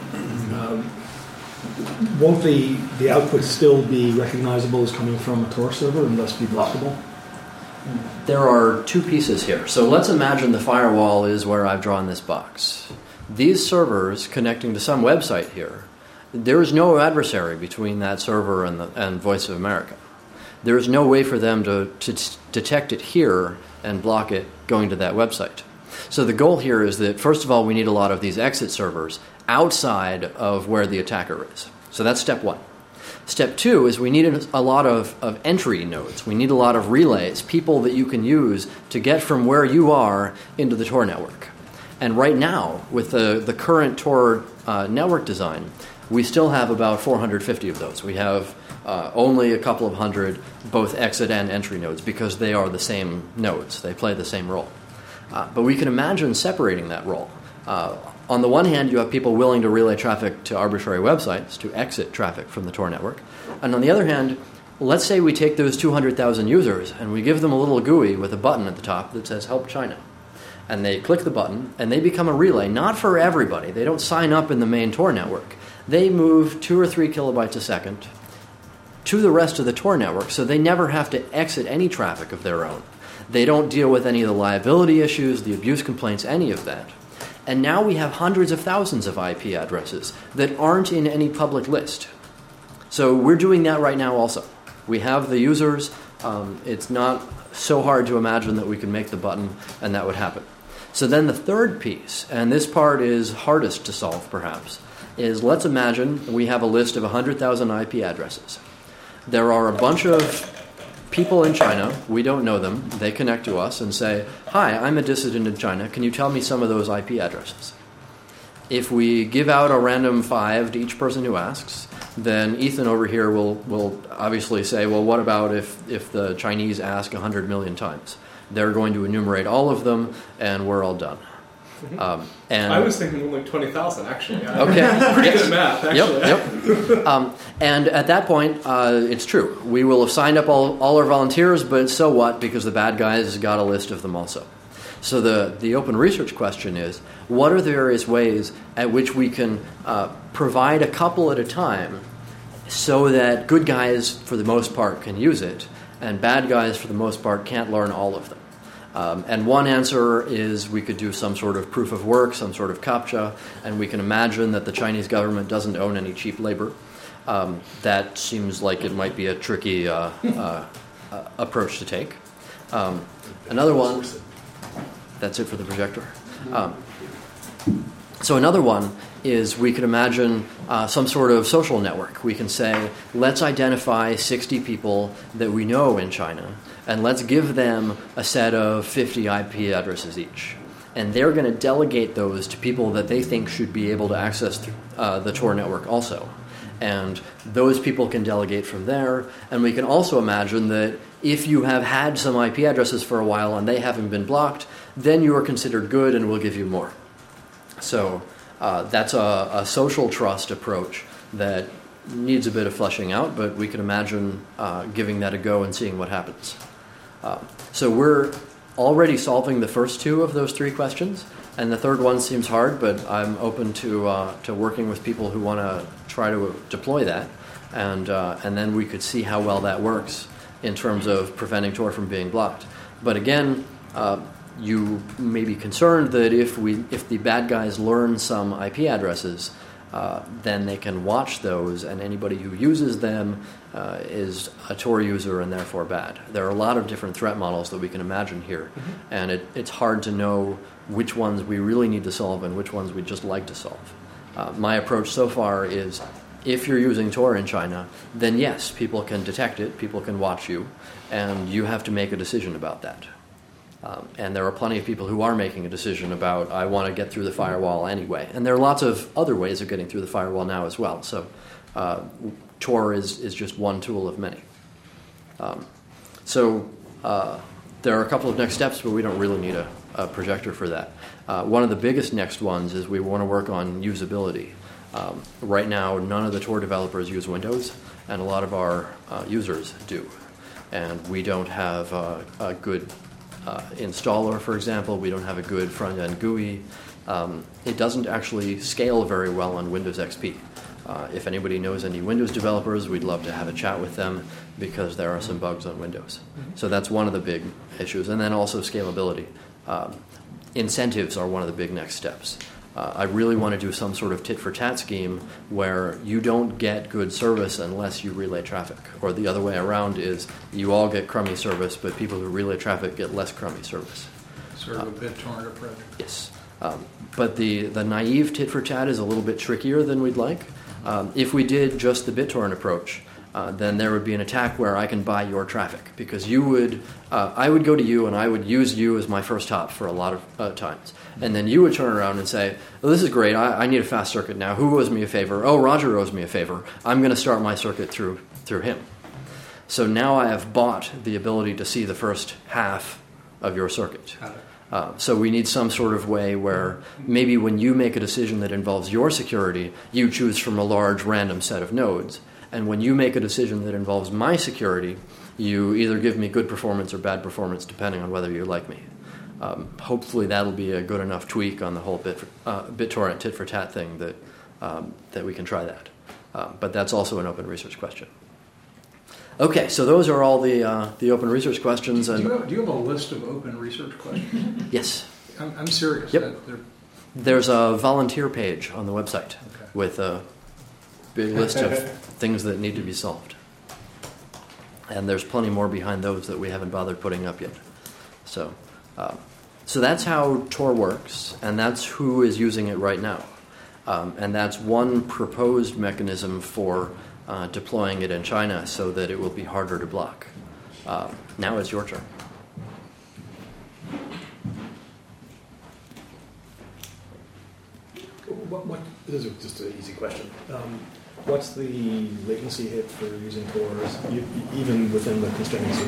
won't the output still be recognizable as coming from a Tor server and thus be blockable? There are two pieces here. So let's imagine the firewall is where I've drawn this box. These servers connecting to some website here, there is no adversary between that server and Voice of America. There is no way for them to detect it here and block it going to that website. So the goal here is that, first of all, we need a lot of these exit servers outside of where the attacker is. So that's step one. Step two is we need a lot of entry nodes. We need a lot of relays, people that you can use to get from where you are into the Tor network. And right now, with the current Tor network design, we still have about 450 of those. We have only a couple of hundred both exit and entry nodes because they are the same nodes. They play the same role. But we can imagine separating that role. On the one hand, you have people willing to relay traffic to arbitrary websites to exit traffic from the Tor network. And on the other hand, let's say we take those 200,000 users and we give them a little GUI with a button at the top that says Help China. And they click the button and they become a relay, not for everybody. They don't sign up in the main Tor network. They move 2 or 3 kilobytes a second to the rest of the Tor network, so they never have to exit any traffic of their own. They don't deal with any of the liability issues, the abuse complaints, any of that. And now we have hundreds of thousands of IP addresses that aren't in any public list. So we're doing that right now also. We have the users. It's not so hard to imagine that we can make the button and that would happen. So then the third piece, and this part is hardest to solve perhaps, is let's imagine we have a list of 100,000 IP addresses. There are a bunch of people in China, we don't know them, they connect to us and say, hi, I'm a dissident in China, can you tell me some of those IP addresses? If we give out a random 5 to each person who asks, then Ethan over here will obviously say, well, what about if the Chinese ask 100 million times? They're going to enumerate all of them, and we're all done. And I was thinking like 20,000, actually. Okay. Pretty good math, actually. Yep. And at that point, it's true. We will have signed up all our volunteers, but so what? Because the bad guys got a list of them also. So the open research question is, what are the various ways at which we can provide a couple at a time so that good guys, for the most part, can use it, and bad guys, for the most part, can't learn all of them? And one answer is we could do some sort of proof of work, some sort of CAPTCHA, and we can imagine that the Chinese government doesn't own any cheap labor. That seems like it might be a tricky approach to take. Another one, that's it for the projector. So another one is we could imagine some sort of social network. We can say, let's identify 60 people that we know in China, and let's give them a set of 50 IP addresses each. And they're going to delegate those to people that they think should be able to access the Tor network also. And those people can delegate from there. And we can also imagine that if you have had some IP addresses for a while and they haven't been blocked, then you are considered good and we'll give you more. So that's a social trust approach that needs a bit of fleshing out, but we can imagine giving that a go and seeing what happens. So we're already solving the first two of those three questions, and the third one seems hard, but I'm open to working with people who want to try to deploy that, and then we could see how well that works in terms of preventing Tor from being blocked. But again, you may be concerned that if the bad guys learn some IP addresses, then they can watch those, and anybody who uses them is a Tor user and therefore bad. There are a lot of different threat models that we can imagine here, and it's hard to know which ones we really need to solve and which ones we'd just like to solve. My approach so far is, if you're using Tor in China, then yes, people can detect it, people can watch you, and you have to make a decision about that. And there are plenty of people who are making a decision about, I want to get through the firewall anyway. And there are lots of other ways of getting through the firewall now as well. So Tor is just one tool of many. There are a couple of next steps, but we don't really need a projector for that. One of the biggest next ones is we want to work on usability. Right now, none of the Tor developers use Windows, and a lot of our users do. And we don't have a good installer, for example. We don't have a good front-end GUI. It doesn't actually scale very well on Windows XP. If anybody knows any Windows developers, we'd love to have a chat with them because there are some bugs on Windows. So that's one of the big issues. And then also scalability. Incentives are one of the big next steps. I really want to do some sort of tit-for-tat scheme where you don't get good service unless you relay traffic. Or the other way around is you all get crummy service, but people who relay traffic get less crummy service. Sort of a BitTorrent approach. Yes. But the naive tit-for-tat is a little bit trickier than we'd like. If we did just the BitTorrent approach, then there would be an attack where I can buy your traffic. Because I would go to you and I would use you as my first hop for a lot of times. And then you would turn around and say, well, this is great, I need a fast circuit now. Who owes me a favor? Oh, Roger owes me a favor. I'm going to start my circuit through him. So now I have bought the ability to see the first half of your circuit. So we need some sort of way where maybe when you make a decision that involves your security, you choose from a large random set of nodes. And when you make a decision that involves my security, you either give me good performance or bad performance, depending on whether you like me. Hopefully that'll be a good enough tweak on the whole BitTorrent tit-for-tat thing that we can try that. But that's also an open research question. Okay, so those are all the open research questions. And Do you have a list of open research questions? Yes. I'm serious. Yep. There's a volunteer page on the website with a big list of things that need to be solved. And there's plenty more behind those that we haven't bothered putting up yet. So that's how Tor works, and that's who is using it right now. And that's one proposed mechanism for deploying it in China so that it will be harder to block. Now it's your turn. This is just an easy question. What's the latency hit for using Tor, even within the constraints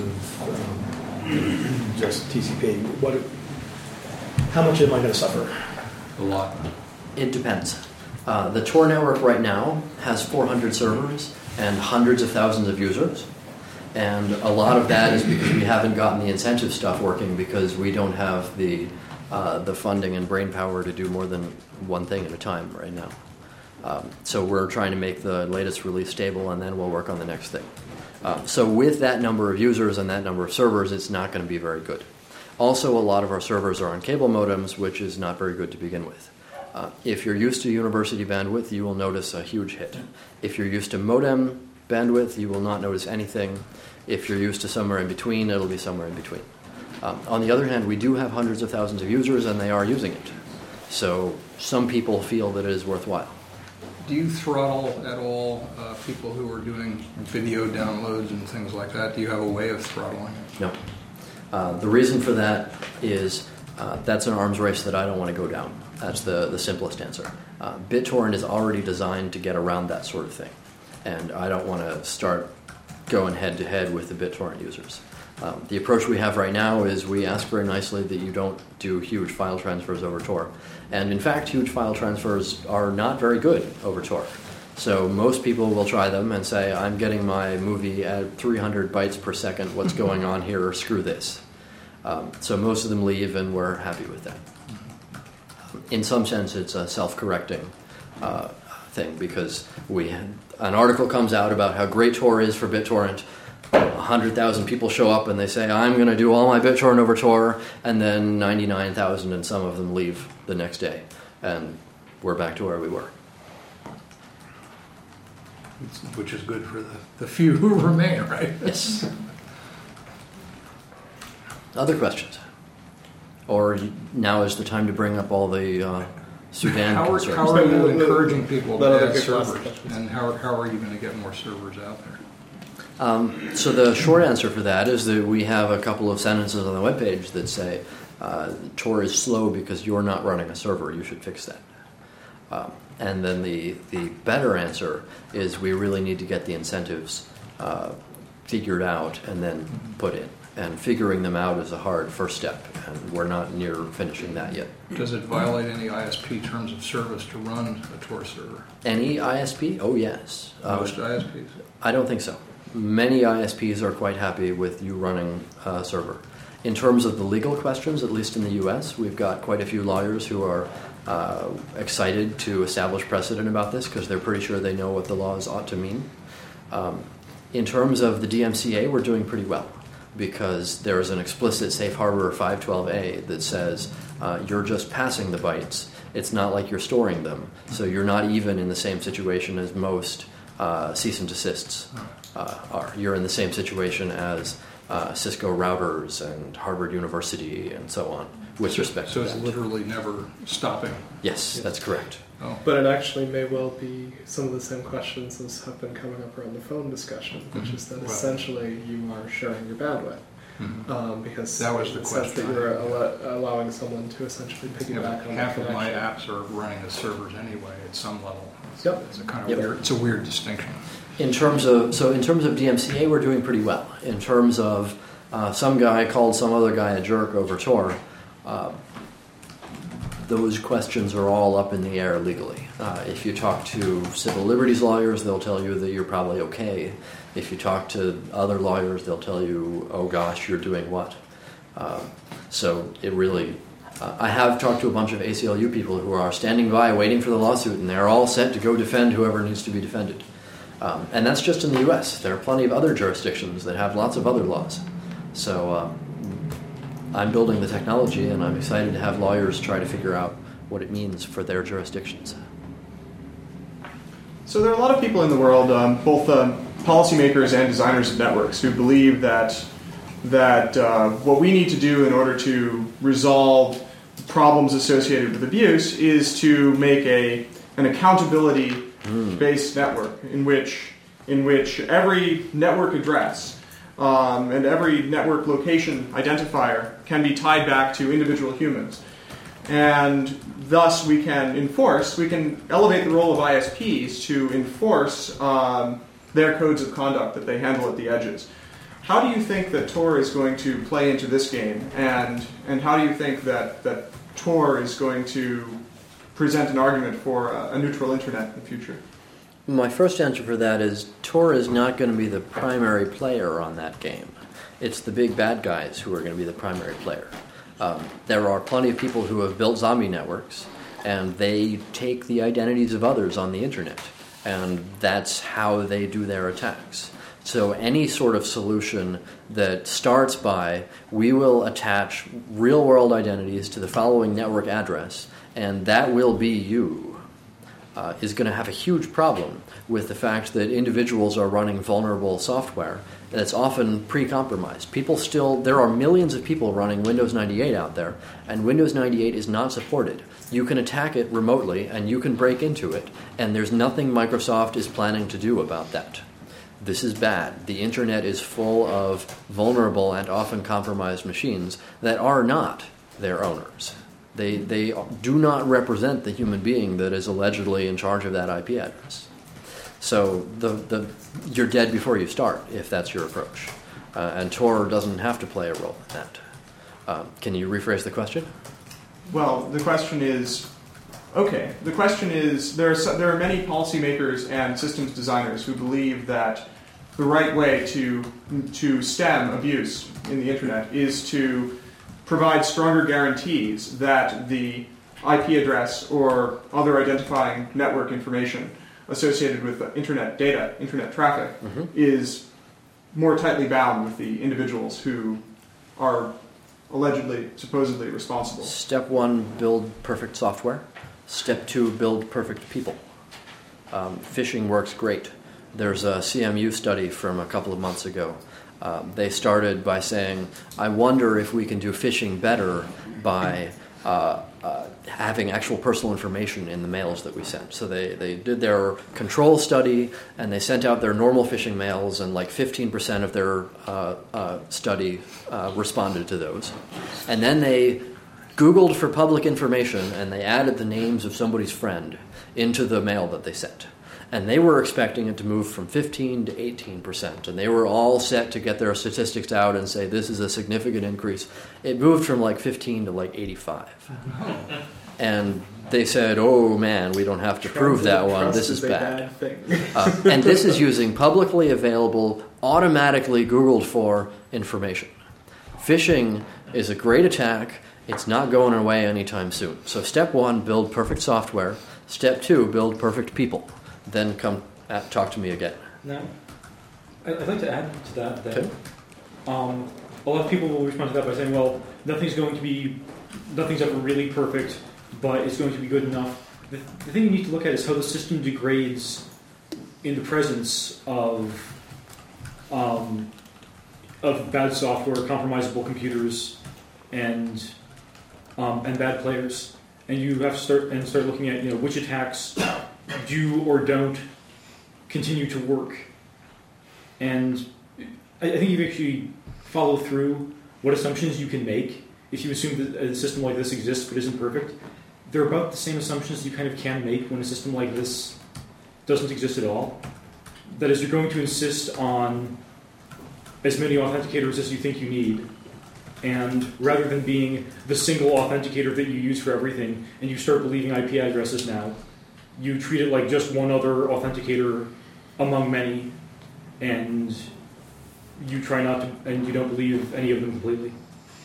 of just TCP? How much am I going to suffer? A lot. It depends. The Tor network right now has 400 servers and hundreds of thousands of users. And a lot of that is because we haven't gotten the incentive stuff working because we don't have the funding and brain power to do more than one thing at a time right now. So we're trying to make the latest release stable, and then we'll work on the next thing. So with that number of users and that number of servers, it's not going to be very good. Also, a lot of our servers are on cable modems, which is not very good to begin with. If you're used to university bandwidth, you will notice a huge hit. If you're used to modem bandwidth, you will not notice anything. If you're used to somewhere in between, it'll be somewhere in between. On the other hand, we do have hundreds of thousands of users, and they are using it. So some people feel that it is worthwhile. Do you throttle at all people who are doing video downloads and things like that? Do you have a way of throttling it? No. The reason for that is that's an arms race that I don't want to go down. That's the simplest answer. BitTorrent is already designed to get around that sort of thing. And I don't want to start going head-to-head with the BitTorrent users. The approach we have right now is we ask very nicely that you don't do huge file transfers over Tor. And in fact, huge file transfers are not very good over Tor. So most people will try them and say, I'm getting my movie at 300 bytes per second. What's going on here? Screw this. So most of them leave, and we're happy with that. In some sense, it's a self-correcting thing, because an article comes out about how great Tor is for BitTorrent. 100,000 people show up and they say, I'm going to do all my BitTorrent over Tor, and then 99,000 and some of them leave the next day, and we're back to where we were. Which is good for the few who remain, right? Yes. Other questions? Or now is the time to bring up all the Sudan concerns? How are you encouraging people None of to the add good servers? questions. And how are you going to get more servers out there? So the short answer for that is that we have a couple of sentences on the webpage that say, Tor is slow because you're not running a server. You should fix that. And then the better answer is we really need to get the incentives figured out and then put in. And figuring them out is a hard first step, and we're not near finishing that yet. Does it violate any ISP terms of service to run a Tor server? Any ISP? Oh, yes. Most ISPs? I don't think so. Many ISPs are quite happy with you running a server. In terms of the legal questions, at least in the US, we've got quite a few lawyers who are excited to establish precedent about this because they're pretty sure they know what the laws ought to mean. In terms of the DMCA, we're doing pretty well because there is an explicit safe harbor 512A that says you're just passing the bytes. It's not like you're storing them. So you're not even in the same situation as most cease and desists are. You're in the same situation as Cisco routers and Harvard University and so on with respect to that. So it's literally never stopping. Yes, that's correct. Oh. But it actually may well be some of the same questions as have been coming up around the phone discussion, which is that essentially you are sharing your bandwidth. Because that was the it says question. that you're allowing someone to essentially piggyback on Half the of my connection. apps are running as servers anyway at some level. Yep. It's a kind of Yep. weird. It's a weird distinction. In terms of DMCA, we're doing pretty well. In terms of some guy called some other guy a jerk over Tor, those questions are all up in the air legally. If you talk to civil liberties lawyers, they'll tell you that you're probably okay. If you talk to other lawyers, they'll tell you, oh gosh, you're doing what? So it really... I have talked to a bunch of ACLU people who are standing by waiting for the lawsuit, and they're all set to go defend whoever needs to be defended. And that's just in the U.S. There are plenty of other jurisdictions that have lots of other laws. So I'm building the technology, and I'm excited to have lawyers try to figure out what it means for their jurisdictions. So there are a lot of people in the world, both policymakers and designers of networks, who believe that what we need to do in order to resolve problems associated with abuse is to make an accountability-based network in which every network address and every network location identifier can be tied back to individual humans. And thus we can elevate the role of ISPs to enforce their codes of conduct that they handle at the edges. How do you think that Tor is going to play into this game, and how do you think that Tor is going to present an argument for a neutral internet in the future? My first answer for that is Tor is not going to be the primary player on that game. It's the big bad guys who are going to be the primary player. There are plenty of people who have built zombie networks, and they take the identities of others on the internet, and that's how they do their attacks. So any sort of solution that starts by, we will attach real-world identities to the following network address, and that will be you, is going to have a huge problem with the fact that individuals are running vulnerable software that's often pre-compromised. There are millions of people running Windows 98 out there, and Windows 98 is not supported. You can attack it remotely, and you can break into it, and there's nothing Microsoft is planning to do about that. This is bad. The internet is full of vulnerable and often compromised machines that are not their owners. They do not represent the human being that is allegedly in charge of that IP address. So you're dead before you start if that's your approach. And Tor doesn't have to play a role in that. Can you rephrase the question? Well, the question is, there are many policymakers and systems designers who believe that the right way to stem abuse in the internet is to provide stronger guarantees that the IP address or other identifying network information associated with the internet data, internet traffic, is more tightly bound with the individuals who are allegedly, supposedly responsible. Step 1, build perfect software. Step 2, build perfect people. Phishing works great. There's a CMU study from a couple of months ago. They started by saying, I wonder if we can do phishing better by having actual personal information in the mails that we sent. So they did their control study, and they sent out their normal phishing mails, and like 15% of their study responded to those. And then they Googled for public information, and they added the names of somebody's friend into the mail that they sent. And they were expecting it to move from 15 to 18%, and they were all set to get their statistics out and say this is a significant increase. It moved from like 15 to like 85. And they said, oh man, we don't have to prove that one, this is bad. And this is using publicly available, automatically Googled for information. Phishing is a great attack. It's not going away anytime soon. So step 1, build perfect software. Step 2, build perfect people. Then come talk to me again. Now, I'd like to add to that a lot of people will respond to that by saying, well, nothing's ever really perfect, but it's going to be good enough. The thing you need to look at is how the system degrades in the presence of bad software, compromisable computers, and bad players. And you have to start looking at which attacks do or don't continue to work. And I think you actually follow through what assumptions you can make if you assume that a system like this exists but isn't perfect. They're about the same assumptions you kind of can make when a system like this doesn't exist at all. That is, you're going to insist on as many authenticators as you think you need. And rather than being the single authenticator that you use for everything, and you start believing IP addresses now, you treat it like just one other authenticator among many, and you try not to, and you don't believe any of them completely.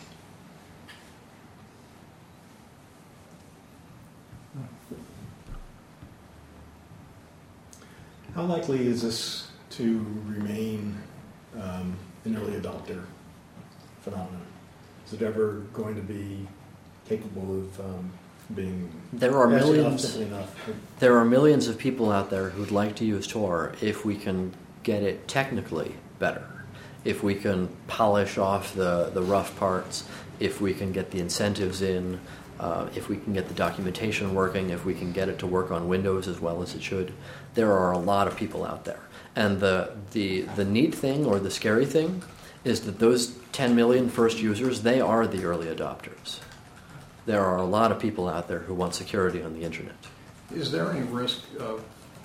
How likely is this to remain an early adopter phenomenon? Is it ever going to be capable of being There are millions. simple enough? There are millions of people out there who'd like to use Tor if we can get it technically better, if we can polish off the rough parts, if we can get the incentives in, if we can get the documentation working, if we can get it to work on Windows as well as it should. There are a lot of people out there. And the neat thing, or the scary thing, is that those 10 million first users, they are the early adopters. There are a lot of people out there who want security on the internet. Is there any risk of,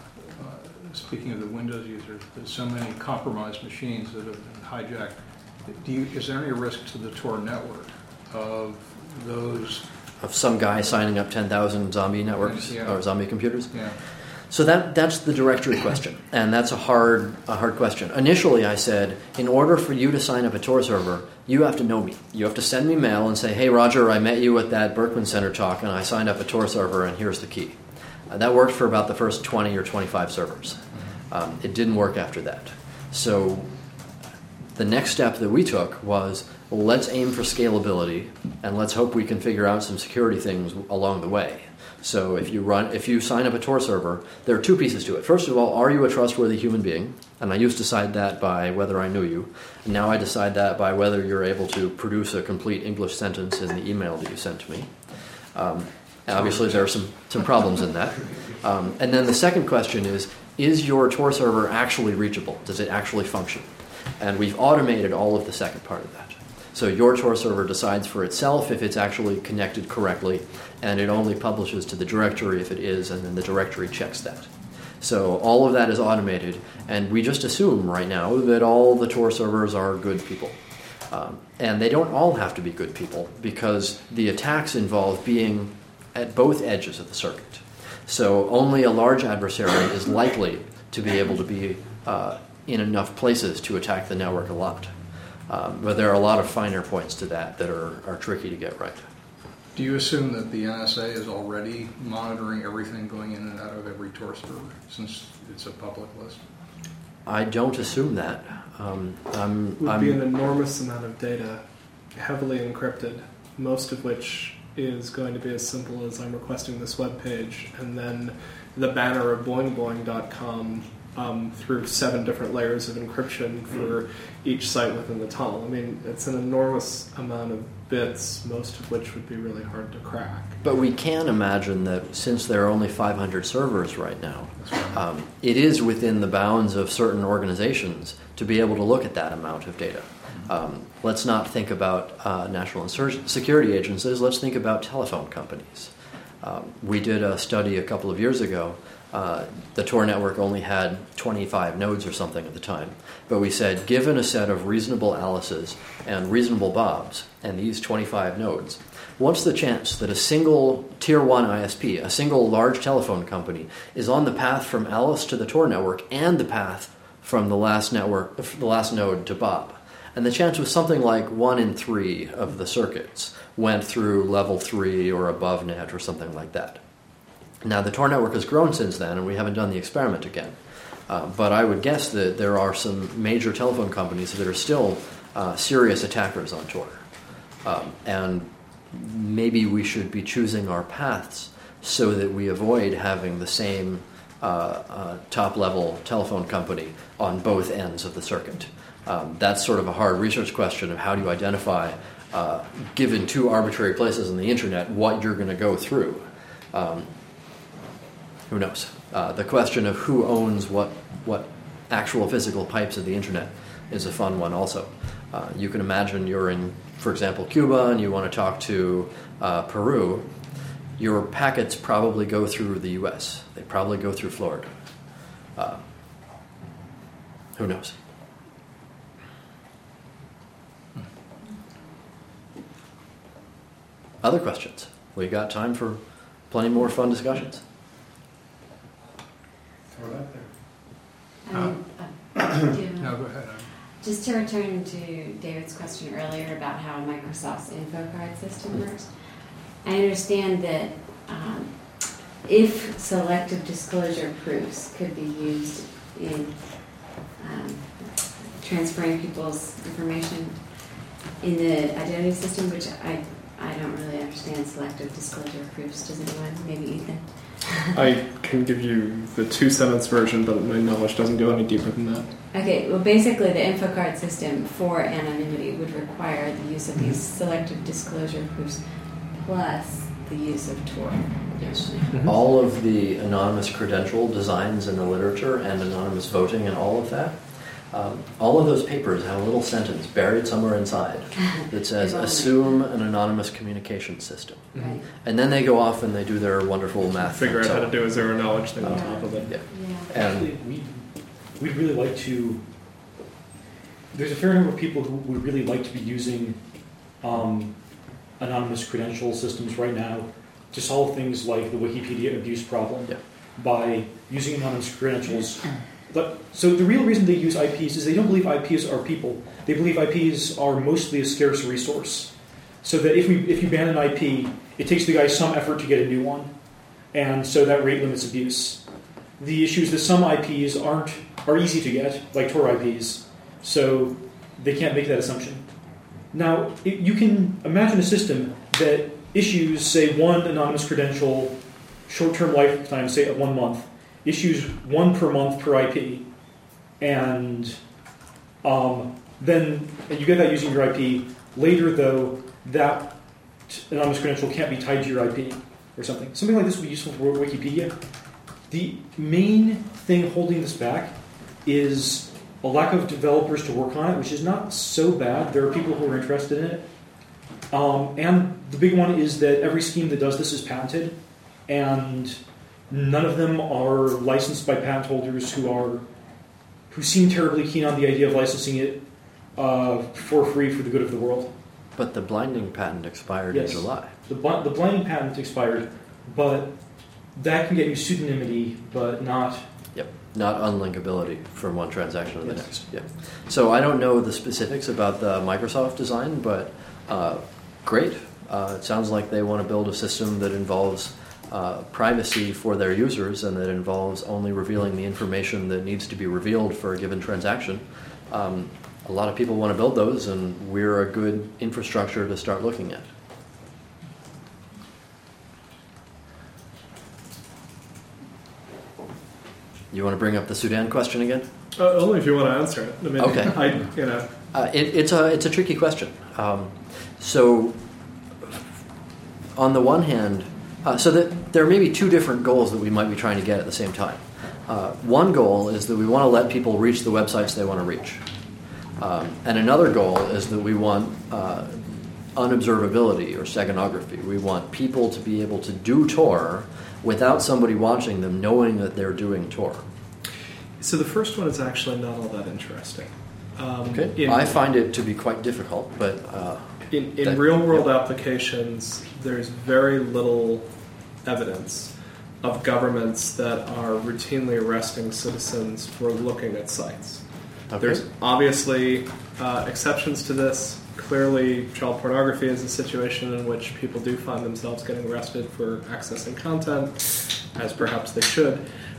speaking of the Windows users, there's so many compromised machines that have been hijacked. Is there any risk to the Tor network of those? Of some guy signing up 10,000 zombie networks, Yeah. or zombie computers? Yeah. So that's the directory question, and that's a hard question. Initially, I said, in order for you to sign up a Tor server, you have to know me. You have to send me mail and say, hey, Roger, I met you at that Berkman Center talk, and I signed up a Tor server, and here's the key. That worked for about the first 20 or 25 servers. It didn't work after that. So the next step that we took was, well, let's aim for scalability, and let's hope we can figure out some security things along the way. So if you sign up a Tor server, there are two pieces to it. First of all, are you a trustworthy human being? And I used to decide that by whether I knew you. And now I decide that by whether you're able to produce a complete English sentence in the email that you sent to me. Obviously, there are some problems in that. And then the second question is your Tor server actually reachable? Does it actually function? And we've automated all of the second part of that. So your Tor server decides for itself if it's actually connected correctly, and it only publishes to the directory if it is, and then the directory checks that. So all of that is automated, and we just assume right now that all the Tor servers are good people. And they don't all have to be good people, because the attacks involve being at both edges of the circuit. So only a large adversary is likely to be able to be in enough places to attack the network a lot. But there are a lot of finer points to that are tricky to get right. Do you assume that the NSA is already monitoring everything going in and out of every Tor server, since it's a public list? I don't assume that. Would be an enormous amount of data, heavily encrypted, most of which is going to be as simple as I'm requesting this web page, and then the banner of boingboing.com through 7 different layers of encryption for each site within the tunnel. I mean, it's an enormous amount of bits, most of which would be really hard to crack. But we can imagine that since there are only 500 servers right now, it is within the bounds of certain organizations to be able to look at that amount of data. Let's not think about national security agencies. Let's think about telephone companies. We did a study a couple of years ago. The Tor network only had 25 nodes or something at the time. But we said, given a set of reasonable Alices and reasonable Bobs and these 25 nodes, what's the chance that a single Tier 1 ISP, a single large telephone company, is on the path from Alice to the Tor network and the path from the last node to Bob? And the chance was something like 1 in 3 of the circuits went through level 3 or above net or something like that. Now, the Tor network has grown since then, and we haven't done the experiment again. But I would guess that there are some major telephone companies that are still serious attackers on Tor. And maybe we should be choosing our paths so that we avoid having the same top-level telephone company on both ends of the circuit. That's sort of a hard research question of how do you identify, given 2 arbitrary places on the internet, what you're going to go through. Who knows? The question of who owns what actual physical pipes of the internet is a fun one also. You can imagine you're in, for example, Cuba, and you want to talk to Peru. Your packets probably go through the U.S. They probably go through Florida. Who knows? Other questions? We got time for plenty more fun discussions. Throw it out there. No, go ahead. Just to return to David's question earlier about how Microsoft's InfoCard system works, I understand that if selective disclosure proofs could be used in transferring people's information in the identity system, which I don't really understand selective disclosure proofs. Does anyone? Maybe Ethan? I can give you the 2-sentence version, but my knowledge doesn't go any deeper than that. Okay, well, basically the InfoCard system for anonymity would require the use of these selective disclosure proofs plus the use of Tor. Yes. Mm-hmm. All of the anonymous credential designs in the literature and anonymous voting and all of that, all of those papers have a little sentence buried somewhere inside that says, assume an anonymous communication system. Right. And then they go off and they do their wonderful math. Figure out how to do a zero knowledge thing on top of it. Yeah. Yeah. Actually, we'd really like to... There's a fair number of people who would really like to be using anonymous credential systems right now to solve things like the Wikipedia abuse problem by using anonymous credentials. So the real reason they use IPs is they don't believe IPs are people. They believe IPs are mostly a scarce resource. So that if you ban an IP, it takes the guy some effort to get a new one, and so that rate limits abuse. The issue is that some IPs are easy to get, like Tor IPs, so they can't make that assumption. Now, you can imagine a system that issues, say, one anonymous credential, short-term lifetime, say at 1 month, issues 1 per month per IP, and then you get that using your IP. Later, though, that anonymous credential can't be tied to your IP or something. Something like this would be useful for Wikipedia. The main thing holding this back is a lack of developers to work on it, which is not so bad. There are people who are interested in it. And the big one is that every scheme that does this is patented, and none of them are licensed by patent holders who seem terribly keen on the idea of licensing it for free for the good of the world. But the blinding patent expired in July. The blinding patent expired, but that can get you pseudonymity, but not not unlinkability from one transaction to the next. Yeah. So I don't know the specifics about the Microsoft design, but great. It sounds like they want to build a system that involves privacy for their users and that involves only revealing the information that needs to be revealed for a given transaction. A lot of people want to build those, and we're a good infrastructure to start looking at. You want to bring up the Sudan question again? Only if you want to answer it. I mean, Okay. It's a tricky question. So, on the one hand, there may be two different goals that we might be trying to get at the same time. One goal is that we want to let people reach the websites they want to reach. And another goal is that we want unobservability or steganography. We want people to be able to do Tor without somebody watching them knowing that they're doing Tor. So the first one is actually not all that interesting. Okay. I find it to be quite difficult, but... In real-world applications, there's very little evidence of governments that are routinely arresting citizens for looking at sites. Okay. There's obviously exceptions to this. Clearly, child pornography is a situation in which people do find themselves getting arrested for accessing content, as perhaps they should.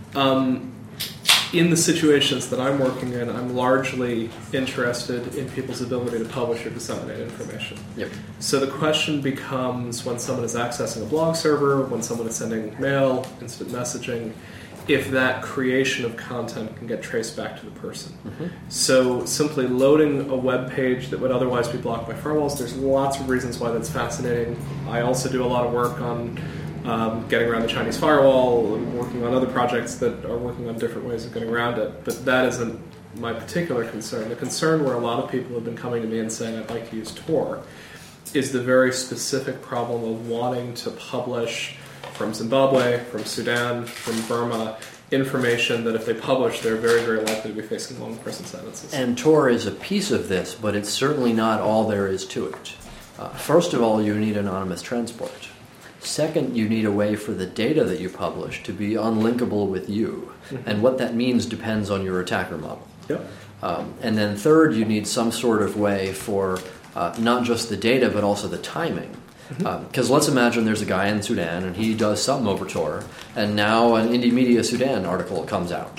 In the situations that I'm working in, I'm largely interested in people's ability to publish or disseminate information. Yep. So the question becomes, when someone is accessing a blog server, when someone is sending mail, instant messaging, if that creation of content can get traced back to the person. Mm-hmm. So simply loading a web page that would otherwise be blocked by firewalls, there's lots of reasons why that's fascinating. I also do a lot of work on getting around the Chinese firewall, and working on other projects that are working on different ways of getting around it. But that isn't my particular concern. The concern where a lot of people have been coming to me and saying, I'd like to use Tor, is the very specific problem of wanting to publish from Zimbabwe, from Sudan, from Burma, information that if they publish, they're very, very likely to be facing long prison sentences. And Tor is a piece of this, but it's certainly not all there is to it. First of all, you need anonymous transport. Second, you need a way for the data that you publish to be unlinkable with you. Mm-hmm. And what that means depends on your attacker model. Yep. And then third, you need some sort of way for not just the data, but also the timing. Because let's imagine there's a guy in Sudan and he does something over Tor, and now an Indie Media Sudan article comes out.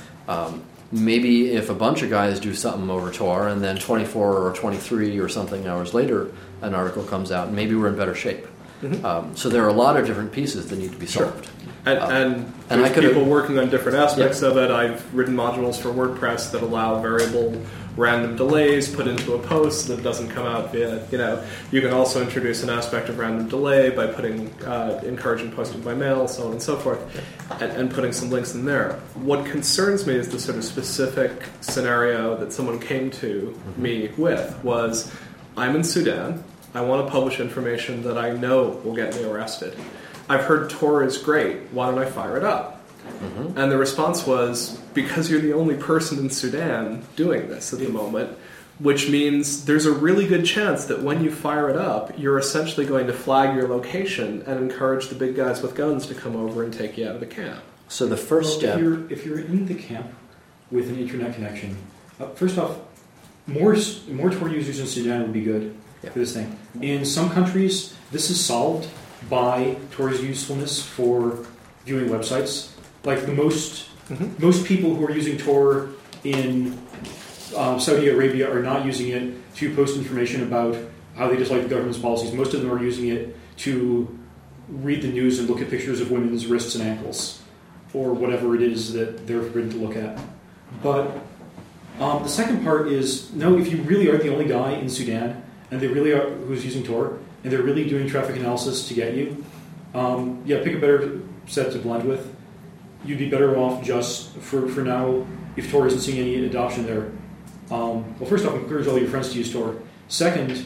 Maybe if a bunch of guys do something over Tor and then 24 or 23 or something hours later an article comes out, maybe we're in better shape. So there are a lot of different pieces that need to be solved. Sure. And there's people working on different aspects of it. I've written modules for WordPress that allow variable random delays put into a post that doesn't come out via, you can also introduce an aspect of random delay by putting, encouraging posting by mail, so on and so forth, and putting some links in there. What concerns me is the sort of specific scenario that someone came to me with was, I'm in Sudan, I want to publish information that I know will get me arrested. I've heard Tor is great, why don't I fire it up? And the response was, because you're the only person in Sudan doing this at the moment, which means there's a really good chance that when you fire it up, you're essentially going to flag your location and encourage the big guys with guns to come over and take you out of the camp. So the first step... If you're in the camp with an internet connection, first off, more Tor users in Sudan would be good for this thing. In some countries, this is solved by Tor's usefulness for viewing websites. Like the most people who are using Tor in Saudi Arabia are not using it to post information about how they dislike the government's policies. Most of them are using it to read the news and look at pictures of women's wrists and ankles, or whatever it is that they're forbidden to look at. But the second part is, no, if you really are the only guy in Sudan, and they really are who's using Tor, and they're really doing traffic analysis to get you, pick a better set to blend with. You'd be better off just, for now, if Tor isn't seeing any adoption there. Well, first off, encourage all your friends to use Tor. Second,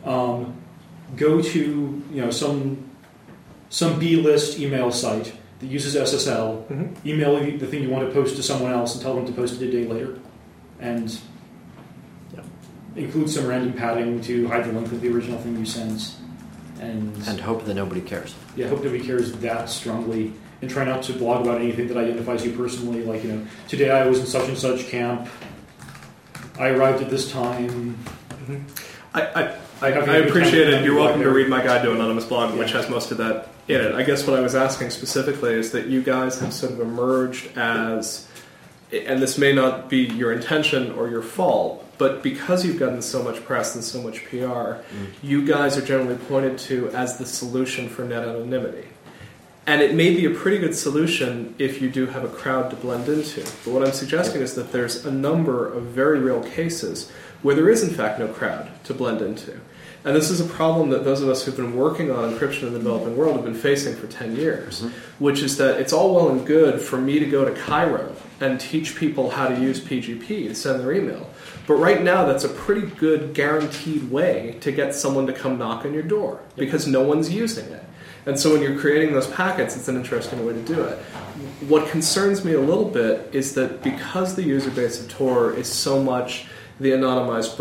go to some B-list email site that uses SSL, email the thing you want to post to someone else and tell them to post it a day later. And include some random padding to hide the link of the original thing you sent. And hope that nobody cares. Yeah, hope nobody cares that strongly. and try not to blog about anything that identifies you personally. Like, today I was in such and such camp. I arrived at this time. I appreciate it. You're welcome to read my guide to anonymous blogging, which has most of that in it. I guess what I was asking specifically is that you guys have sort of emerged as, and this may not be your intention or your fault, but because you've gotten so much press and so much PR, you guys are generally pointed to as the solution for net anonymity. And it may be a pretty good solution if you do have a crowd to blend into. But what I'm suggesting is that there's a number of very real cases where there is, in fact, no crowd to blend into. And this is a problem that those of us who've been working on encryption in the developing world have been facing for 10 years, which is that it's all well and good for me to go to Cairo and teach people how to use PGP to send their email. But right now, that's a pretty good guaranteed way to get someone to come knock on your door, because no one's using it. And so when you're creating those packets, it's an interesting way to do it. What concerns me a little bit is that because the user base of Tor is so much the anonymized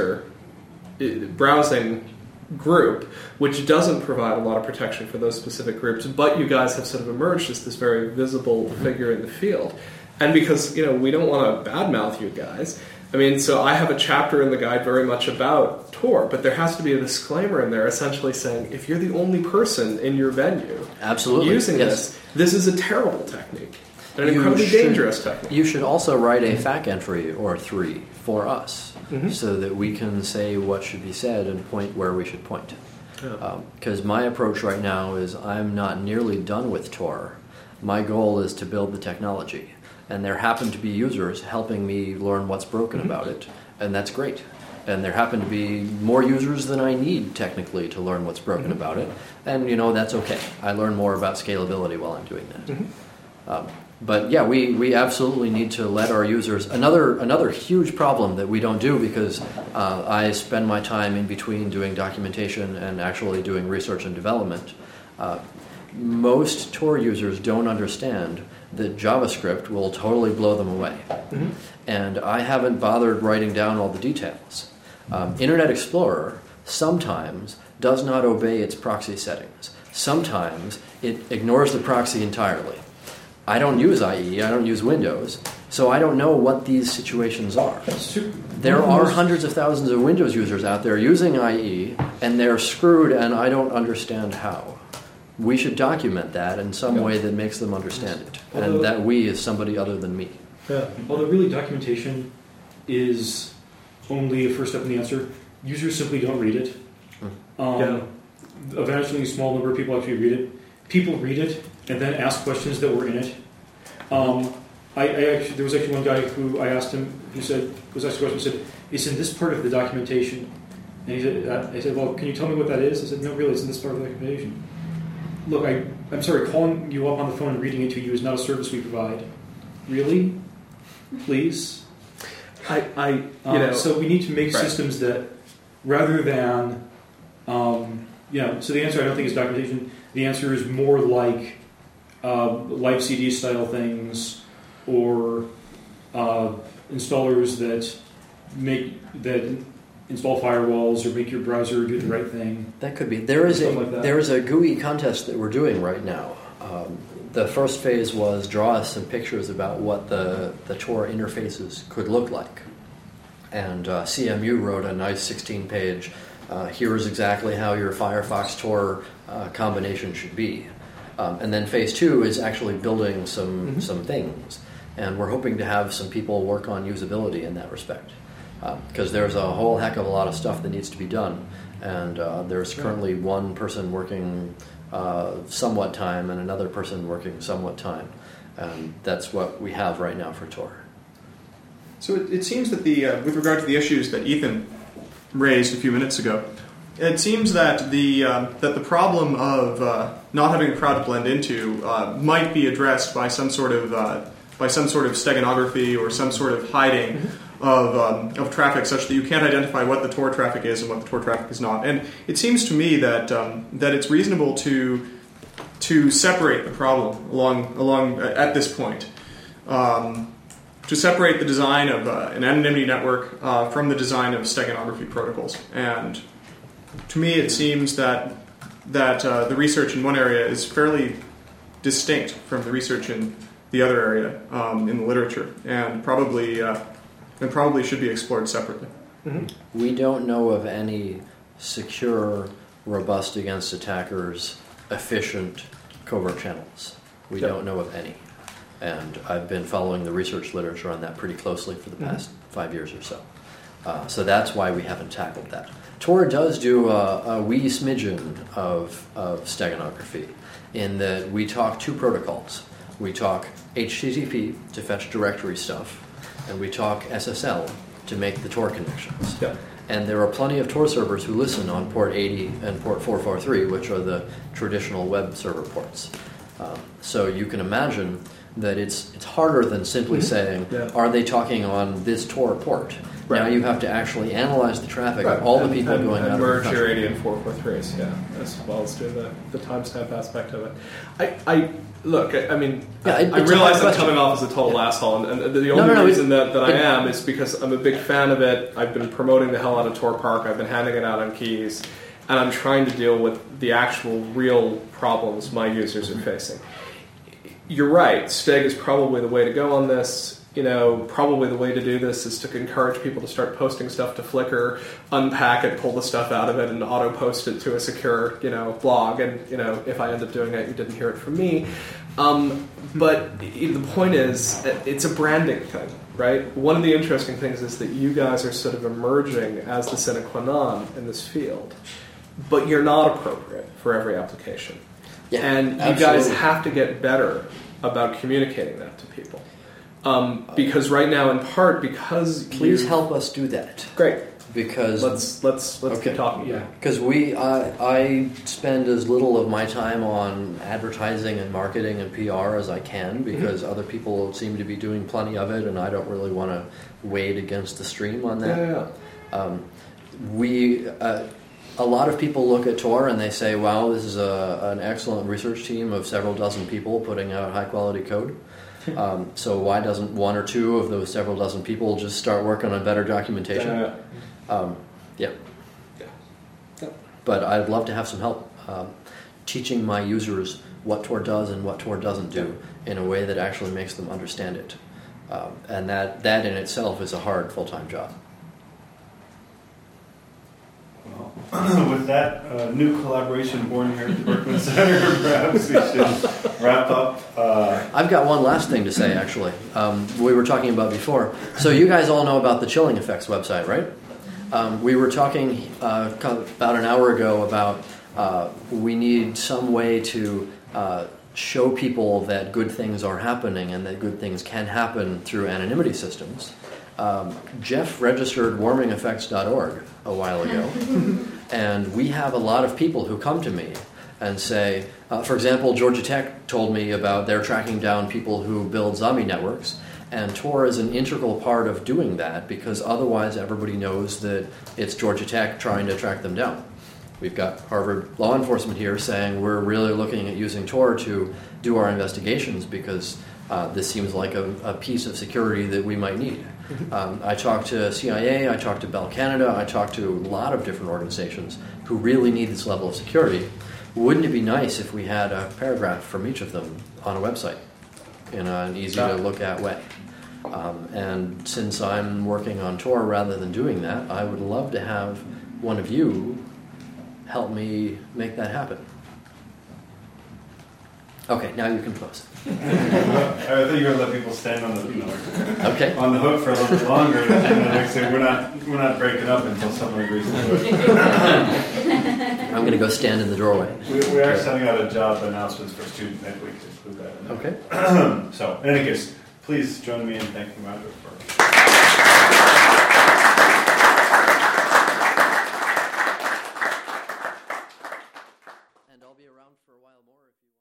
browsing group, which doesn't provide a lot of protection for those specific groups, but you guys have sort of emerged as this very visible figure in the field. And because, we don't want to badmouth you guys, so I have a chapter in the guide very much about Tor, but there has to be a disclaimer in there essentially saying, if you're the only person in your venue using this is a terrible technique. An incredibly dangerous technique. You should also write a FAQ entry or 3 for us, so that we can say what should be said and point where we should point. Because my approach right now is I'm not nearly done with Tor. My goal is to build the technology. And there happen to be users helping me learn what's broken about it, and that's great. And there happen to be more users than I need, technically, to learn what's broken about it. And, that's okay. I learn more about scalability while I'm doing that. But yeah, we absolutely need to let our users... Another huge problem that we don't do, because I spend my time in between doing documentation and actually doing research and development, most Tor users don't understand that JavaScript will totally blow them away. And I haven't bothered writing down all the details. Internet Explorer sometimes does not obey its proxy settings. Sometimes it ignores the proxy entirely. I don't use IE, I don't use Windows, so I don't know what these situations are. There are hundreds of thousands of Windows users out there using IE, and they're screwed, and I don't understand how. We should document that in some way that makes them understand it. And that we is somebody other than me. Yeah. Although really documentation is only a first step in the answer. Users simply don't read it. A vanishingly small number of people actually read it. People read it and then ask questions that were in it. There was actually one guy who I asked him, was asked a question, said, "It's in this part of the documentation." And he said, I said, "Well, can you tell me what that is?" I said, "No, really, it's in this part of the documentation." Look, I'm sorry, calling you up on the phone and reading it to you is not a service we provide. Really? Please? So we need to make systems that, rather than, so the answer I don't think is documentation. The answer is more like live CD style things, or installers that install firewalls or make your browser do the right thing. That could be. There is a GUI contest that we're doing right now. The first phase was draw us some pictures about what the Tor interfaces could look like. And CMU wrote a nice 16-page, here is exactly how your Firefox Tor combination should be. And then phase 2 is actually building some things. And we're hoping to have some people work on usability in that respect. Because there's a whole heck of a lot of stuff that needs to be done. And there's currently one person working somewhat time and another person working somewhat time. And that's what we have right now for Tor. So it seems that with regard to the issues that Ethan raised a few minutes ago, it seems that the problem of not having a crowd to blend into might be addressed by some sort of steganography or some sort of hiding of traffic, such that you can't identify what the Tor traffic is and what the Tor traffic is not. And it seems to me that it's reasonable to separate the problem along at this point. To separate the design of an anonymity network from the design of steganography protocols. And to me, it seems that the research in one area is fairly distinct from the research in the other area in the literature, and probably should be explored separately. Mm-hmm. We don't know of any secure, robust against attackers, efficient covert channels. We don't know of any. And I've been following the research literature on that pretty closely for the past 5 years or so. So that's why we haven't tackled that. Tor does do a wee smidgen of steganography in that we talk two protocols. We talk HTTP to fetch directory stuff, and we talk SSL to make the Tor connections. Yeah. And there are plenty of Tor servers who listen on port 80 and port 443, which are the traditional web server ports. So you can imagine that it's harder than simply saying, are they talking on this Tor port? Right. Now you have to actually analyze the traffic of all the people going out of the merge country. your 80 and 443s, as well as do the timestamp aspect of it. I realize I'm coming off as a total asshole, and the only reason that I am is because I'm a big fan of it. I've been promoting the hell out of Tor Park. I've been handing it out on keys, and I'm trying to deal with the actual real problems my users are facing. You're right. Steg is probably the way to go on this. Probably the way to do this is to encourage people to start posting stuff to Flickr, unpack it, pull the stuff out of it, and auto-post it to a secure, blog. And, if I end up doing it, you didn't hear it from me. But the point is, it's a branding thing, right? One of the interesting things is that you guys are sort of emerging as the sine qua non in this field, but you're not appropriate for every application. Yeah, and you guys have to get better about communicating that to people. Because right now, in part, because please help us do that. Great, because let's keep talking. Yeah, because I spend as little of my time on advertising and marketing and PR as I can, because other people seem to be doing plenty of it, and I don't really want to wade against the stream on that. A lot of people look at Tor and they say, "Wow, this is an excellent research team of several dozen people putting out high quality code." So why doesn't one or two of those several dozen people just start working on better documentation? But I'd love to have some help teaching my users what Tor does and what Tor doesn't do in a way that actually makes them understand it. And that in itself is a hard full-time job. Well, with that new collaboration born here at the Berkman Center, perhaps we should wrap up. I've got one last thing to say, actually. We were talking about before. So you guys all know about the Chilling Effects website, right? We were talking about an hour ago about we need some way to show people that good things are happening and that good things can happen through anonymity systems. Jeff registered warmingeffects.org a while ago, and we have a lot of people who come to me and say, for example, Georgia Tech told me about their tracking down people who build zombie networks, and Tor is an integral part of doing that, because otherwise everybody knows that it's Georgia Tech trying to track them down. We've got Harvard law enforcement here saying we're really looking at using Tor to do our investigations because this seems like a piece of security that we might need. I talked to CIA, I talked to Bell Canada, I talked to a lot of different organizations who really need this level of security. Wouldn't it be nice if we had a paragraph from each of them on a website in an easy-to-look-at way? And since I'm working on Tor rather than doing that, I would love to have one of you help me make that happen. Okay, now you can close. I thought you were going to let people stand on the on the hook for a little bit longer, and then they say we're not breaking up until someone agrees to do it. I'm going to go stand in the doorway. We are sending out a job announcements for student next week to include that in there. Okay. So, in any case, please join me in thanking Roger for. And I'll be around for a while more if you